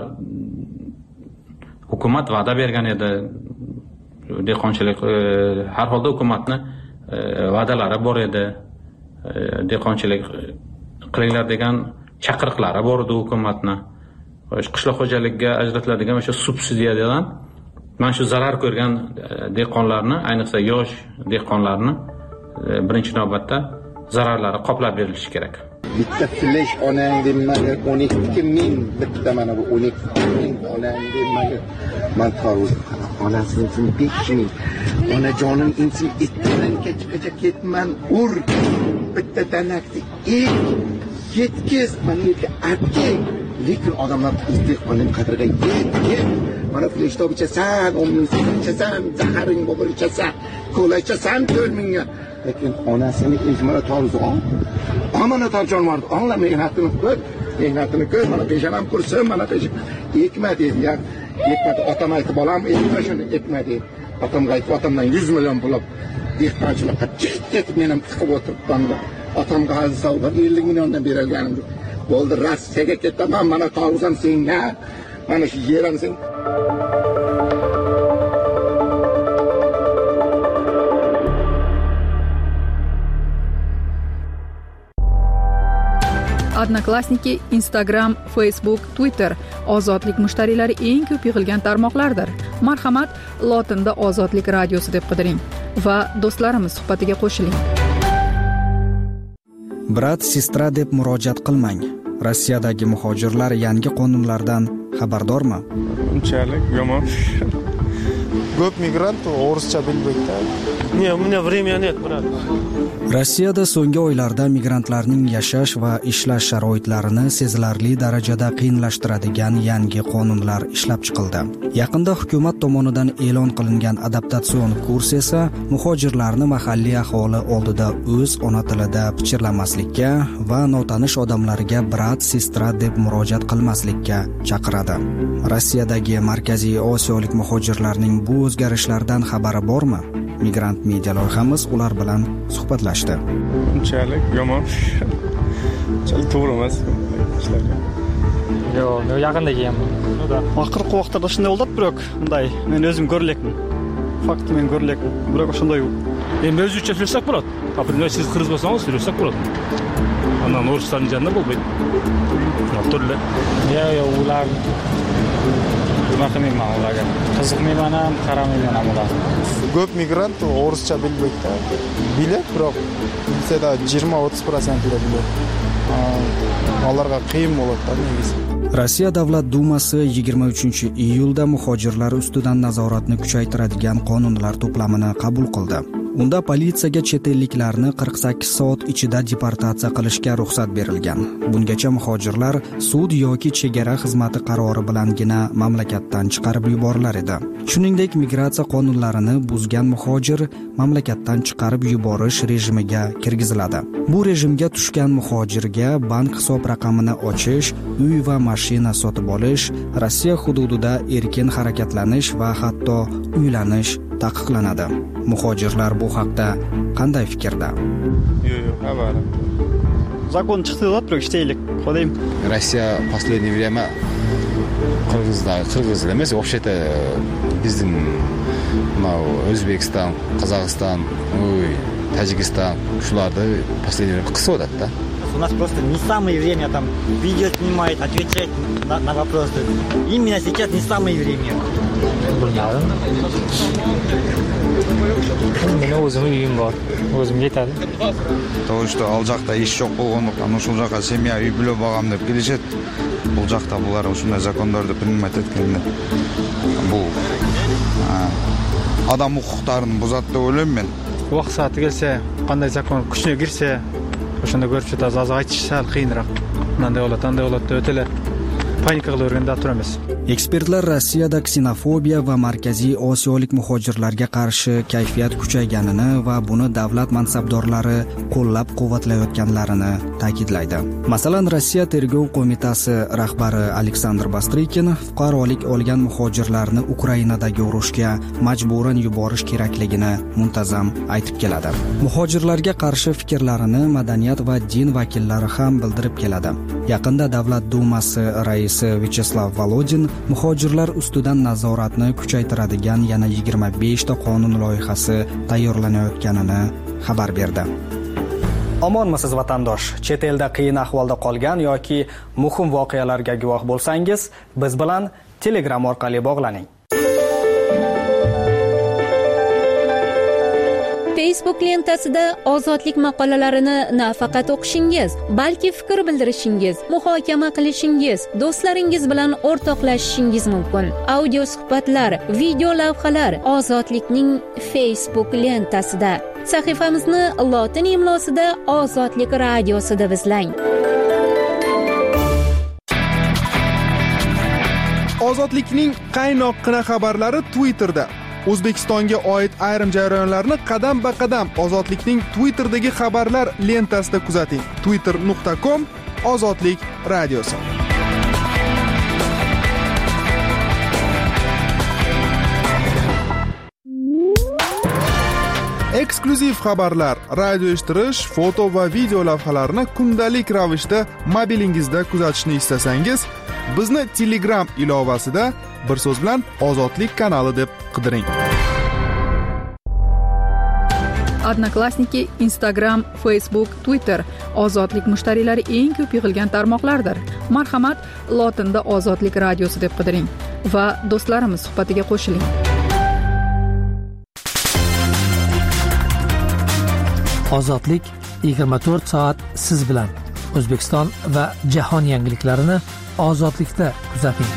hukumat va'da bergan edi. Dehqonchilik har holda hukumatni va'dalari bor edi. Dehqonchilik qilinglar degan chaqiriqlari bor edi hukumatni. Qishloq xo'jaligiga ajratiladigan o'sha subsidiyadan mana shu zarar ko'rgan dehqonlarni, ayniqsa yosh dehqonlarni birinchi navbatda zararlari qoplab berilishi kerak. Bitta flash onang demaga o'n ikki ming, bitta mana bu o'n ikki ming onang demaga man tarvuz onasini uchun besh ming. Onajonim insin itdan kechgacha ketman ur. Bitta danakni ek, yetkiz, mana yerga artgay. Lekin odamlar dehqonning qadriga yetgan. Mana fleshtob ichasan, o'n ming ichasan, zaharing bo'lib ichasan, kola ichasan to'rt mingga. Lekin onasini mana tarvuz ol. Mana tarjon bor. Angla mehnatini ko'r, mehnatini ko'r, mana peshanam qursin, mana peshan. Ekma dedi, ya. Ekmadi, otam aytib, bolam, ekma shuni, ekma dedi. Otamga aytib, otamdan yuz million pul olib dehqonchilikqa ketib men ham tiqib o'tiribman. Otamga hozir savdo ellik milliondan berilganim. Bo'ldi, Rossiyaga ketaman, mana tarvuzam senga. Mana shu yerim sen. Odnoklassniki, Instagram, Facebook, Twitter ozodlik mushtariylari eng ko'p yig'ilgan tarmoqlardir. Marhamat, lotinda Ozodlik radiosi deb qidiring va do'stlarimiz suhbatiga qo'shiling. Brat, sestra deb murojaat qilmang. Rossiyadagi muhojirlar yangi qonunlardan xabardormi? Unchalik yomon. Ko'p migrant o'rischa bilmaydi. Не, у меня времени нет, брат. Rossiyada so'nggi oylarda migrantlarning yashash va ishlash sharoitlarini sezilarli darajada qiyinlashtiradigan yangi qonunlar ishlab chiqildi. Yaqinda hukumat tomonidan e'lon qilingan adaptatsion kurs esa muhojirlarni mahalliy aholi oldida o'z ona tilida pichirlamaslikka va notanish odamlarga brat, sestra deb murojaat qilmaslikka chaqiradi. Rossiyadagi Markaziy Osiyolik muhojirlarning bu o'zgarishlardan xabari bormi? Migrant media loyihamiz ular bilan suhbatlashdi. Unchalik yomon. Chal to'g'ri emas ishlarga. Yo'q, yaqinda kelganman. Oxirgi vaqtlarda shunday bo'ldi, biroq bunday men o'zim ko'rlekman. Fakt men ko'rlekman. Biroq shunday yo'q. Endi o'z uchun so'rsak bo'ladi. Aprimda siz qiz bo'lsangiz so'rsak bo'ladi. Ana O'zbekiston janna bo'lmaydi. Turli. Yo'q, yo'q, ular nima qilmayman ularga. Qiziqmayman ham, qaramayman ham ularga. Ko'p migrant o'rischa bilmaydi. Biladi, biroq bilsa-da yigirma o'ttiz foiz biladi. Ularga qiyin bo'ladi negisi. Rossiya Davlat Dumasi yigirma uchinchi iyulda muhojirlar ustidan nazoratni kuchaytiradigan qonunlar to'plamini qabul qildi. Unda politsiyaga chet elliklarni qirq sakkiz soat ichida deportatsiya qilishga ruxsat berilgan. Bungacha muhojirlar sud yoki chegara xizmati qarori bilangina mamlakatdan chiqarib yuborilar edi. Shuningdek, migratsiya qonunlarini buzgan muhojir mamlakatdan chiqarib yuborish rejimiga kirgiziladi. Bu rejimga tushgan muhojirga bank hisob raqamini ochish, uy va mashina sotib olish, Rossiya hududida erkin harakatlanish va hatto uylanish taqiqlanadi. Muhojirlar bu haqda qanday fikrda? Yo'q, yo'q, xabarim. Zakon chiqdi-da, biroq ishlaylik. Qo'ydim. Rossiya последнее время Qirg'izlar, Qirg'izlar emas, вообще-то bizning O'zbekiston, Qozog'iston, oy, Tojikiston shularda последнее время qisqo'datda. У нас просто не самое время там видео снимать, отвечать на, на вопросы. Именно сейчас не самое время. Bilmadim. Meni o'zim uyim bor. O'zim yetadi. To'g'ri, что al joqda ish yo'q bo'lgandan o'sha joqqa semya uy bilib olgam deb kelishadi. Bu joqda bular shunday zakonlarni priнимать etganda bu odam huquqlarini buzadi deb o'ylayman men. Vaqt soati kelsa, qanday zakon kuchga kirsa, o'shanda ko'rib chiqamiz. Hozir aytish sal qiyinroq. Bunday holat, bunday holatda o'tila panika qilaverganda turamiz. Ekspertlar Rossiyada ksenofobiya va Markaziy Osiyolik muhojirlarga qarshi kayfiyat kuchayganini va buni davlat mansabdorlari qo'llab-quvvatlayotganlarini ta'kidlaydi. Masalan, Rossiya Tergov qo'mitasi rahbari Aleksandr Bastrikin fuqarolik olgan muhojirlarni Ukrainadagi urushga majburan yuborish kerakligini muntazam aytib keladi. Muhojirlarga qarshi fikrlarini madaniyat va din vakillari ham bildirib keladi. Yaqinda Davlat Dumasi raisi Vyacheslav Volodin muhojirlar ustidan nazoratni kuchaytiradigan yana yigirma besh ta qonun loyihasi tayyorlanayotganini xabar berdi. Omonmisiz vatandosh? Chet elda qiyin ahvolda qolgan yoki muhim voqealarga guvoh bo'lsangiz, biz bilan Telegram orqali bog'laning. Facebook lentasida ozodlik maqolalarini nafaqat o'qishingiz, balki fikr bildirishingiz, muhokama qilishingiz, do'stlaringiz bilan o'rtoqlashishingiz mumkin. Audio suhbatlar, video lavhalar Ozodlikning Facebook lentasida. Sahifamizni lotin imlosida Ozodlik radiosida izlang. Ozodlikning qaynoqqina xabarlari Twitterda. O'zbekistonga oid ayrim jarayonlarni qadam-ba-qadam Ozodlikning Twitterdagi xabarlar lentasida kuzating. twitter nuqta com Ozodlik radiosi. Eksklyuziv xabarlar, radio eshittirish, foto va video lavhalarni kundalik ravishda mobilingizda kuzatishni istasangiz, bizni Telegram ilovasida bir so'z bilan Ozodlik kanali deb qidiring. Odnoklassniki, Instagram, Facebook, Twitter ozodlik mushtariylari eng ko'p yig'ilgan tarmoqlardir. Marhamat, lotinda Ozodlik radiosi deb qidiring va do'stlarimiz suhbatiga qo'shiling. Ozodlik yigirma to'rt soat siz bilan. O'zbekiston va jahon yangiliklarini ozodlikda kuzating.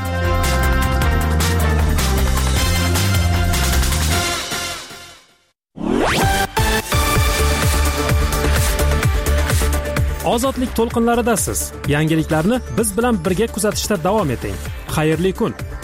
Ozodlik to'lqinlaridasiz. Yangiliklarni biz bilan birga kuzatishda davom eting. Xayrli kun.